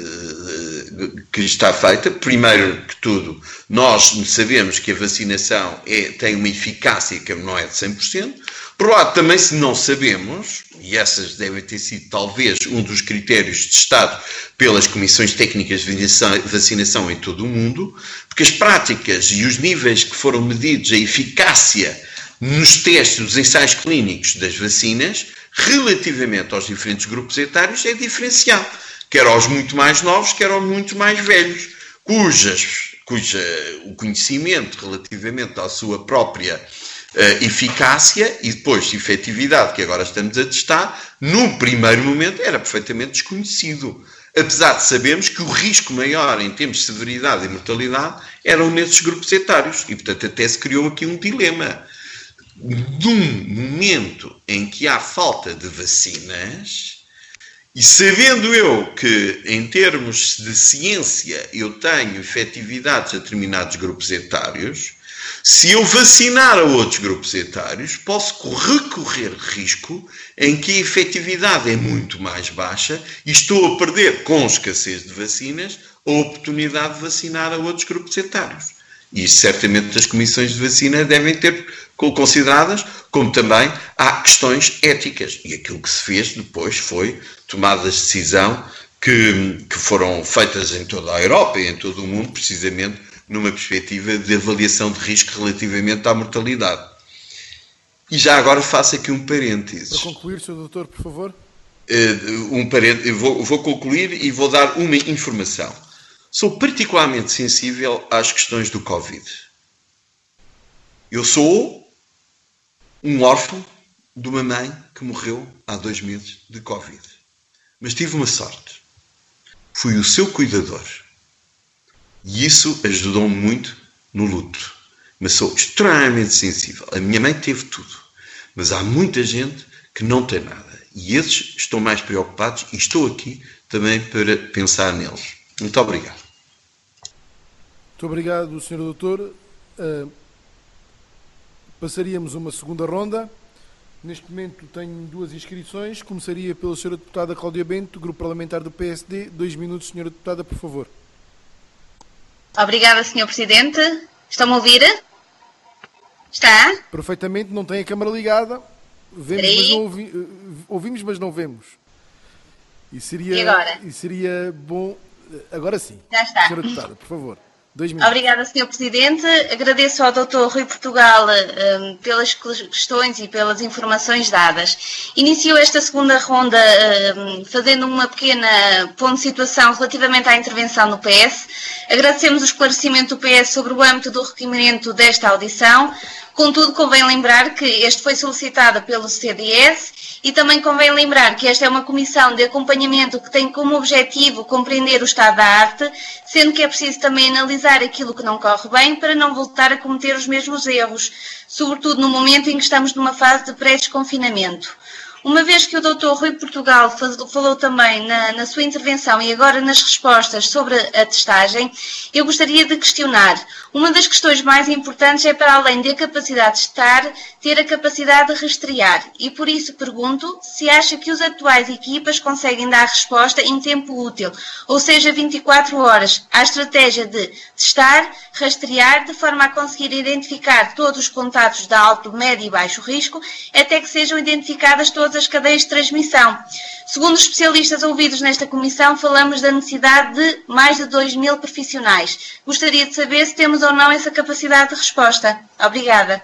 que está feita, primeiro que tudo, nós sabemos que a vacinação tem uma eficácia que não é de 100%, por outro lado, também se não sabemos, e essas devem ter sido talvez um dos critérios testados pelas comissões técnicas de vacinação em todo o mundo, porque as práticas e os níveis que foram medidos, a eficácia nos testes, nos ensaios clínicos das vacinas, relativamente aos diferentes grupos etários, é diferenciado, quer aos muito mais novos, quer aos muito mais velhos, cuja o conhecimento relativamente à sua própria eficácia e depois efetividade que agora estamos a testar, no primeiro momento era perfeitamente desconhecido. Apesar de sabermos que o risco maior em termos de severidade e mortalidade eram nesses grupos etários. E, portanto, até se criou aqui um dilema. De um momento em que há falta de vacinas, e sabendo eu que, em termos de ciência, eu tenho efetividades a determinados grupos etários, se eu vacinar a outros grupos etários, posso recorrer risco em que a efetividade é muito mais baixa e estou a perder, com escassez de vacinas, a oportunidade de vacinar a outros grupos etários. E isso certamente as comissões de vacina devem ter consideradas, como também há questões éticas. E aquilo que se fez depois foi tomadas de decisão que foram feitas em toda a Europa e em todo o mundo, precisamente numa perspectiva de avaliação de risco relativamente à mortalidade. E já agora faço aqui um parênteses. Para concluir, Sr. Doutor, por favor. Vou concluir e vou dar uma informação. Sou particularmente sensível às questões do Covid. Eu sou um órfão de uma mãe que morreu há 2 meses de Covid. Mas tive uma sorte. Fui o seu cuidador. E isso ajudou-me muito no luto. Mas sou extremamente sensível. A minha mãe teve tudo. Mas há muita gente que não tem nada. E esses estão mais preocupados e estou aqui também para pensar neles. Muito obrigado. Muito obrigado, Sr. Doutor. Passaríamos a uma segunda ronda. Neste momento tenho 2 inscrições. Começaria pela Sra. Deputada Cláudia Bento, Grupo Parlamentar do PSD. 2 minutos, Sra. Deputada, por favor. Obrigada, Sr. Presidente. Estão-me a ouvir? Está? Perfeitamente, não tem a câmara ligada. Ouvimos, mas não vemos. E seria bom... Agora sim. Já está. Sra. Deputada, por favor. 2 minutos. Obrigada, Sr. Presidente. Agradeço ao Dr. Rui Portugal pelas questões e pelas informações dadas. Inicio esta segunda ronda fazendo uma pequena ponto de situação relativamente à intervenção no PS. Agradecemos o esclarecimento do PS sobre o âmbito do requerimento desta audição. Contudo, convém lembrar que este foi solicitado pelo CDS e também convém lembrar que esta é uma comissão de acompanhamento que tem como objetivo compreender o estado da arte, sendo que é preciso também analisar aquilo que não corre bem para não voltar a cometer os mesmos erros, sobretudo no momento em que estamos numa fase de pré-desconfinamento. Uma vez que o Dr. Rui Portugal falou também na sua intervenção e agora nas respostas sobre a testagem, eu gostaria de questionar. Uma das questões mais importantes é, para além da capacidade de testar, ter a capacidade de rastrear. E por isso pergunto se acha que os atuais equipas conseguem dar resposta em tempo útil, ou seja, 24 horas, à estratégia de testar, rastrear, de forma a conseguir identificar todos os contatos de alto, médio e baixo risco, até que sejam identificadas todas todas as cadeias de transmissão. Segundo os especialistas ouvidos nesta comissão, falamos da necessidade de mais de 2.000 profissionais. Gostaria de saber se temos ou não essa capacidade de resposta. Obrigada.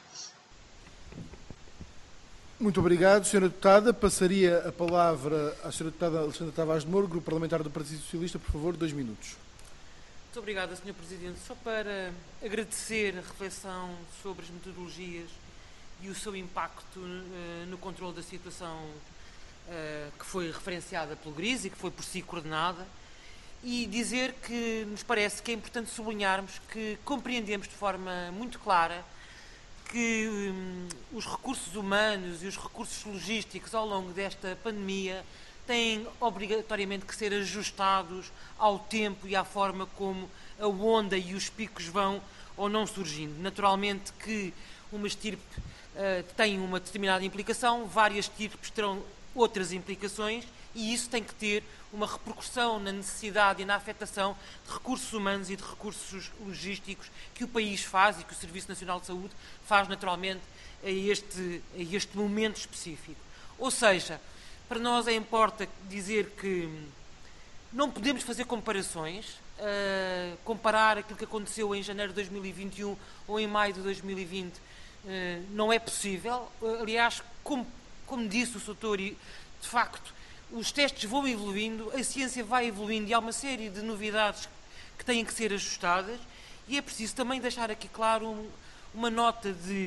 Muito obrigado, Sra. Deputada. Passaria a palavra à Sra. Deputada Alexandra Tavares de Moura, Grupo Parlamentar do Partido Socialista. Por favor, 2 minutos. Muito obrigada, Sr. Presidente. Só para agradecer a reflexão sobre as metodologias e o seu impacto no controle da situação que foi referenciada pelo GRIS e que foi por si coordenada, e dizer que nos parece que é importante sublinharmos que compreendemos de forma muito clara que os recursos humanos e os recursos logísticos ao longo desta pandemia têm obrigatoriamente que ser ajustados ao tempo e à forma como a onda e os picos vão ou não surgindo. Naturalmente que uma estirpe tem uma determinada implicação, várias estirpes terão outras implicações, e isso tem que ter uma repercussão na necessidade e na afetação de recursos humanos e de recursos logísticos que o país faz e que o Serviço Nacional de Saúde faz naturalmente a este momento específico. Ou seja, para nós importa dizer que não podemos fazer comparações, comparar aquilo que aconteceu em janeiro de 2021 ou em maio de 2020 não é possível. Aliás, como disse o Soutor, de facto, os testes vão evoluindo, a ciência vai evoluindo e há uma série de novidades que têm que ser ajustadas, e é preciso também deixar aqui claro uma nota de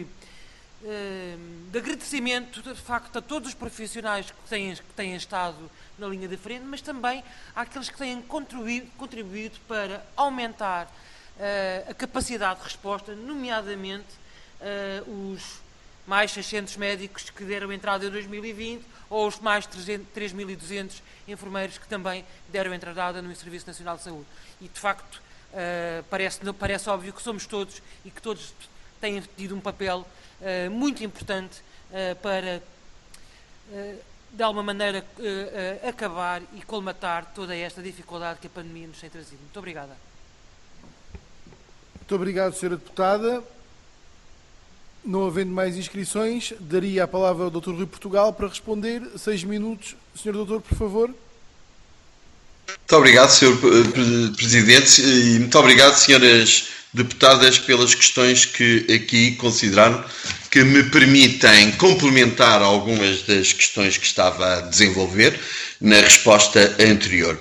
agradecimento, de facto, a todos os profissionais que têm estado na linha da frente, mas também àqueles que têm contribuído para aumentar a capacidade de resposta, nomeadamente os mais 600 médicos que deram entrada em 2020 ou os mais 3.200 enfermeiros que também deram entrada no Serviço Nacional de Saúde. E, de facto, parece óbvio que somos todos e que todos têm tido um papel muito importante para, de alguma maneira, acabar e colmatar toda esta dificuldade que a pandemia nos tem trazido. Muito obrigada. Muito obrigado, Sra. Deputada. Não havendo mais inscrições, daria a palavra ao Dr. Rui Portugal para responder. 6 minutos. Sr. Doutor, por favor. Muito obrigado, Sr. Presidente, e muito obrigado, Sras. Deputadas, pelas questões que aqui consideraram, que me permitem complementar algumas das questões que estava a desenvolver na resposta anterior.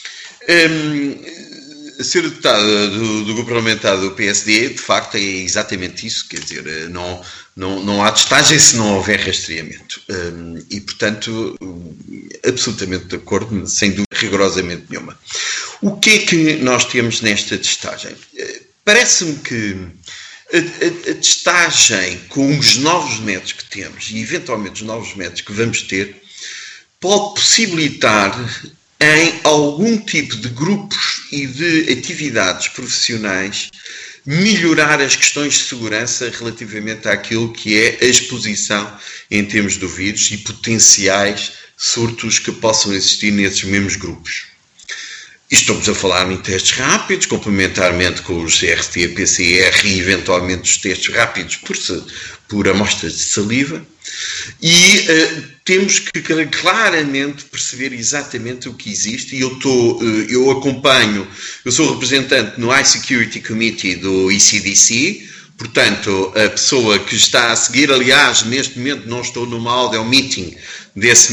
A senhora deputada do Grupo Parlamentar do PSD, de facto, é exatamente isso, quer dizer, não há testagem se não houver rastreamento. E, portanto, absolutamente de acordo, sem dúvida, rigorosamente nenhuma. O que é que nós temos nesta testagem? Parece-me que a testagem com os novos métodos que temos e, eventualmente, os novos métodos que vamos ter, pode possibilitar em algum tipo de grupos e de atividades profissionais melhorar as questões de segurança relativamente àquilo que é a exposição em termos do vírus e potenciais surtos que possam existir nesses mesmos grupos. Estamos a falar em testes rápidos, complementarmente com os RT-PCR e eventualmente os testes rápidos por amostras de saliva, e temos que claramente perceber exatamente o que existe, e eu acompanho, eu sou representante no iSecurity Committee do ECDC, portanto, a pessoa que está a seguir, aliás, neste momento não estou numa audio meeting dessa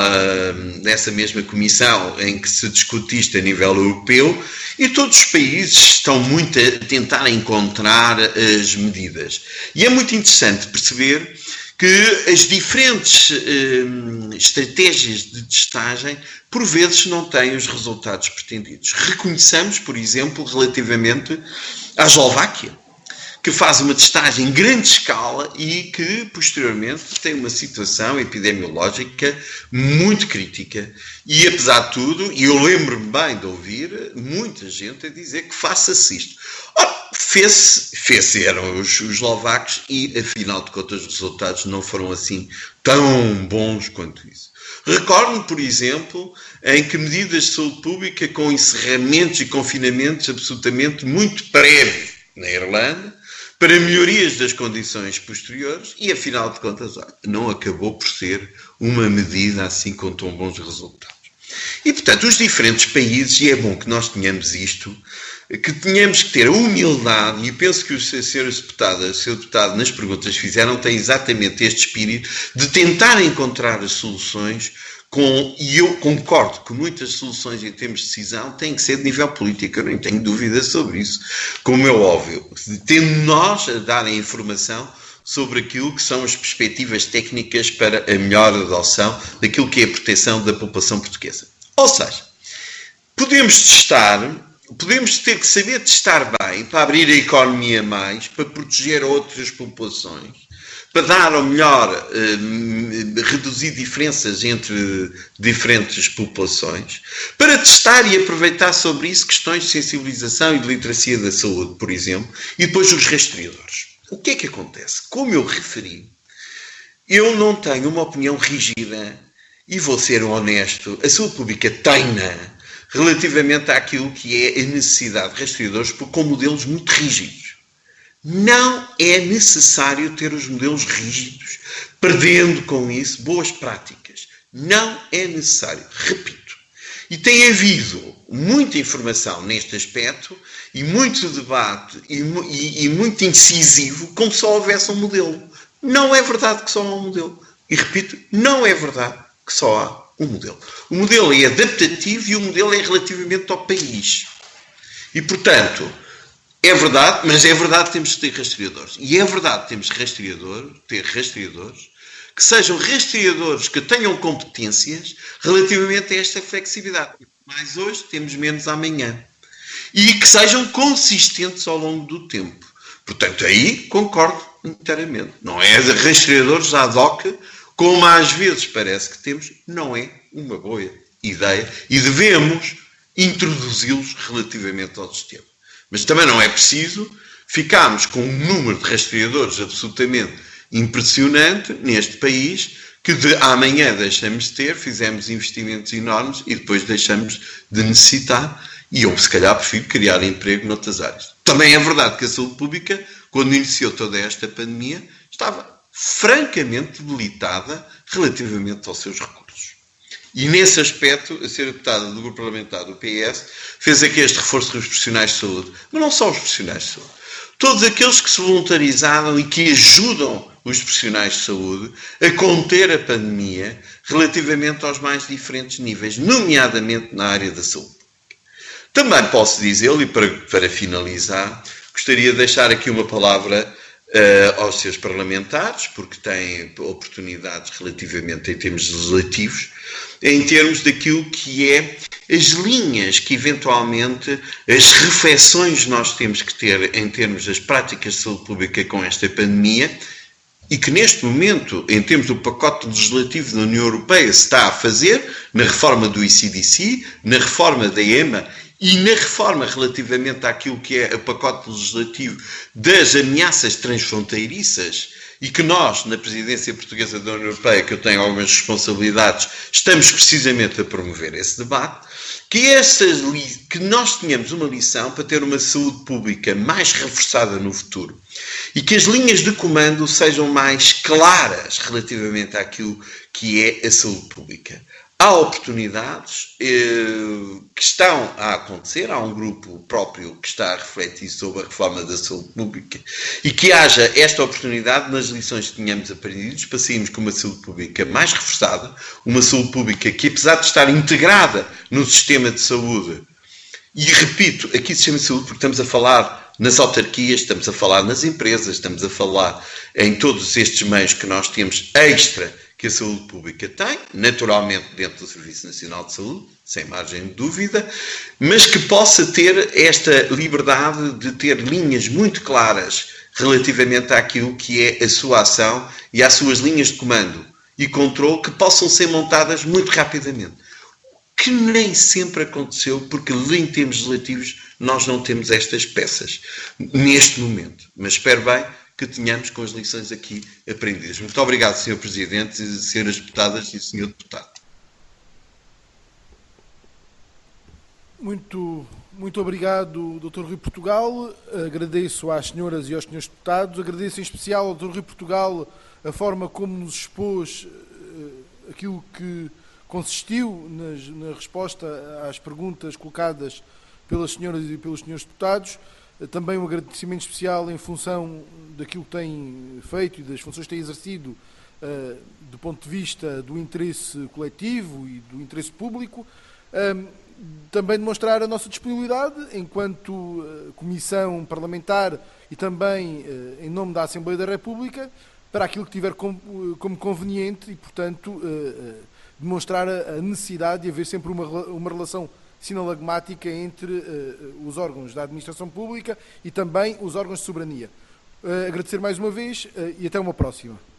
mesma comissão em que se discute isto a nível europeu, e todos os países estão muito a tentar encontrar as medidas. E é muito interessante perceber que as diferentes estratégias de testagem, por vezes, não têm os resultados pretendidos. Reconheçamos, por exemplo, relativamente à Eslováquia, que faz uma testagem em grande escala e que, posteriormente, tem uma situação epidemiológica muito crítica. E, apesar de tudo, e eu lembro-me bem de ouvir muita gente a dizer que faça-se isto. Ora, fez-se, eram os eslovacos, e, afinal de contas, os resultados não foram assim tão bons quanto isso. Recordo-me, por exemplo, em que medidas de saúde pública com encerramentos e confinamentos absolutamente muito prévios na Irlanda para melhorias das condições posteriores e, afinal de contas, não acabou por ser uma medida assim com tão bons resultados. E, portanto, os diferentes países, e é bom que nós tenhamos isto, que tenhamos que ter a humildade, e penso que o Sr. Deputado nas perguntas que fizeram tem exatamente este espírito de tentar encontrar as soluções e eu concordo que muitas soluções em termos de decisão têm que ser de nível político, eu nem tenho dúvida sobre isso, como é óbvio, tendo nós a dar a informação sobre aquilo que são as perspectivas técnicas para a melhor adoção daquilo que é a proteção da população portuguesa. Ou seja, podemos ter que saber testar bem para abrir a economia mais, para proteger outras populações, para dar ou melhor, reduzir diferenças entre diferentes populações, para testar e aproveitar sobre isso questões de sensibilização e de literacia da saúde, por exemplo, e depois os rastreadores. O que é que acontece? Como eu referi, eu não tenho uma opinião rígida e vou ser honesto, a saúde pública tem-na relativamente àquilo que é a necessidade de rastreadores com modelos muito rígidos. Não é necessário ter os modelos rígidos, perdendo com isso boas práticas. Não é necessário. Repito. E tem havido muita informação neste aspecto e muito debate e muito incisivo como se só houvesse um modelo. Não é verdade que só há um modelo. E repito, não é verdade que só há um modelo. O modelo é adaptativo e o modelo é relativamente ao país. E, portanto, é verdade, mas é verdade que temos que ter rastreadores. E é verdade que temos ter rastreadores que sejam rastreadores que tenham competências relativamente a esta flexibilidade. Mais hoje, temos menos amanhã. E que sejam consistentes ao longo do tempo. Portanto, aí concordo inteiramente. Não é de rastreadores ad hoc, como às vezes parece que temos, não é uma boa ideia e devemos introduzi-los relativamente ao sistema. Mas também não é preciso ficarmos com um número de rastreadores absolutamente impressionante neste país, que de amanhã deixamos de ter, fizemos investimentos enormes e depois deixamos de necessitar. E eu, se calhar, prefiro criar emprego noutras áreas. Também é verdade que a saúde pública, quando iniciou toda esta pandemia, estava francamente debilitada relativamente aos seus recursos. E nesse aspecto, a Sra. Deputada do Grupo Parlamentar do PS fez aqui este reforço dos profissionais de saúde. Mas não só os profissionais de saúde. Todos aqueles que se voluntarizaram e que ajudam os profissionais de saúde a conter a pandemia relativamente aos mais diferentes níveis, nomeadamente na área da saúde. Também posso dizer, e para finalizar, gostaria de deixar aqui uma palavra aos seus parlamentares, porque têm oportunidades relativamente em termos legislativos, em termos daquilo que é as linhas que eventualmente, as reflexões que nós temos que ter em termos das práticas de saúde pública com esta pandemia, e que neste momento, em termos do pacote legislativo da União Europeia, se está a fazer, na reforma do ECDC, na reforma da EMA e na reforma relativamente àquilo que é o pacote legislativo das ameaças transfronteiriças, e que nós, na presidência portuguesa da União Europeia, que eu tenho algumas responsabilidades, estamos precisamente a promover esse debate, que nós tenhamos uma lição para ter uma saúde pública mais reforçada no futuro e que as linhas de comando sejam mais claras relativamente àquilo que é a saúde pública. Há oportunidades que estão a acontecer, há um grupo próprio que está a refletir sobre a reforma da saúde pública e que haja esta oportunidade nas lições que tenhamos aprendidos para sairmos com uma saúde pública mais reforçada, uma saúde pública que, apesar de estar integrada no sistema de saúde, e repito, aqui sistema de saúde porque estamos a falar nas autarquias, estamos a falar nas empresas, estamos a falar em todos estes meios que nós temos extra que a saúde pública tem, naturalmente dentro do Serviço Nacional de Saúde, sem margem de dúvida, mas que possa ter esta liberdade de ter linhas muito claras relativamente àquilo que é a sua ação e às suas linhas de comando e controle que possam ser montadas muito rapidamente. Que nem sempre aconteceu, porque em termos legislativos nós não temos estas peças neste momento. Mas espero bem que tenhamos com as lições aqui aprendidas. Muito obrigado, Sr. Presidente, Sras. Deputadas e Sr. Deputado. Muito obrigado, Dr. Rui Portugal. Agradeço às senhoras e aos senhores deputados. Agradeço em especial ao Dr. Rui Portugal a forma como nos expôs aquilo que consistiu na resposta às perguntas colocadas pelas senhoras e pelos senhores deputados. Também um agradecimento especial em função daquilo que tem feito e das funções que tem exercido do ponto de vista do interesse coletivo e do interesse público. Também demonstrar a nossa disponibilidade enquanto Comissão Parlamentar e também em nome da Assembleia da República para aquilo que tiver como conveniente e, portanto, demonstrar a necessidade de haver sempre uma relação sinalagmática entre os órgãos da administração pública e também os órgãos de soberania. Agradecer mais uma vez e até uma próxima.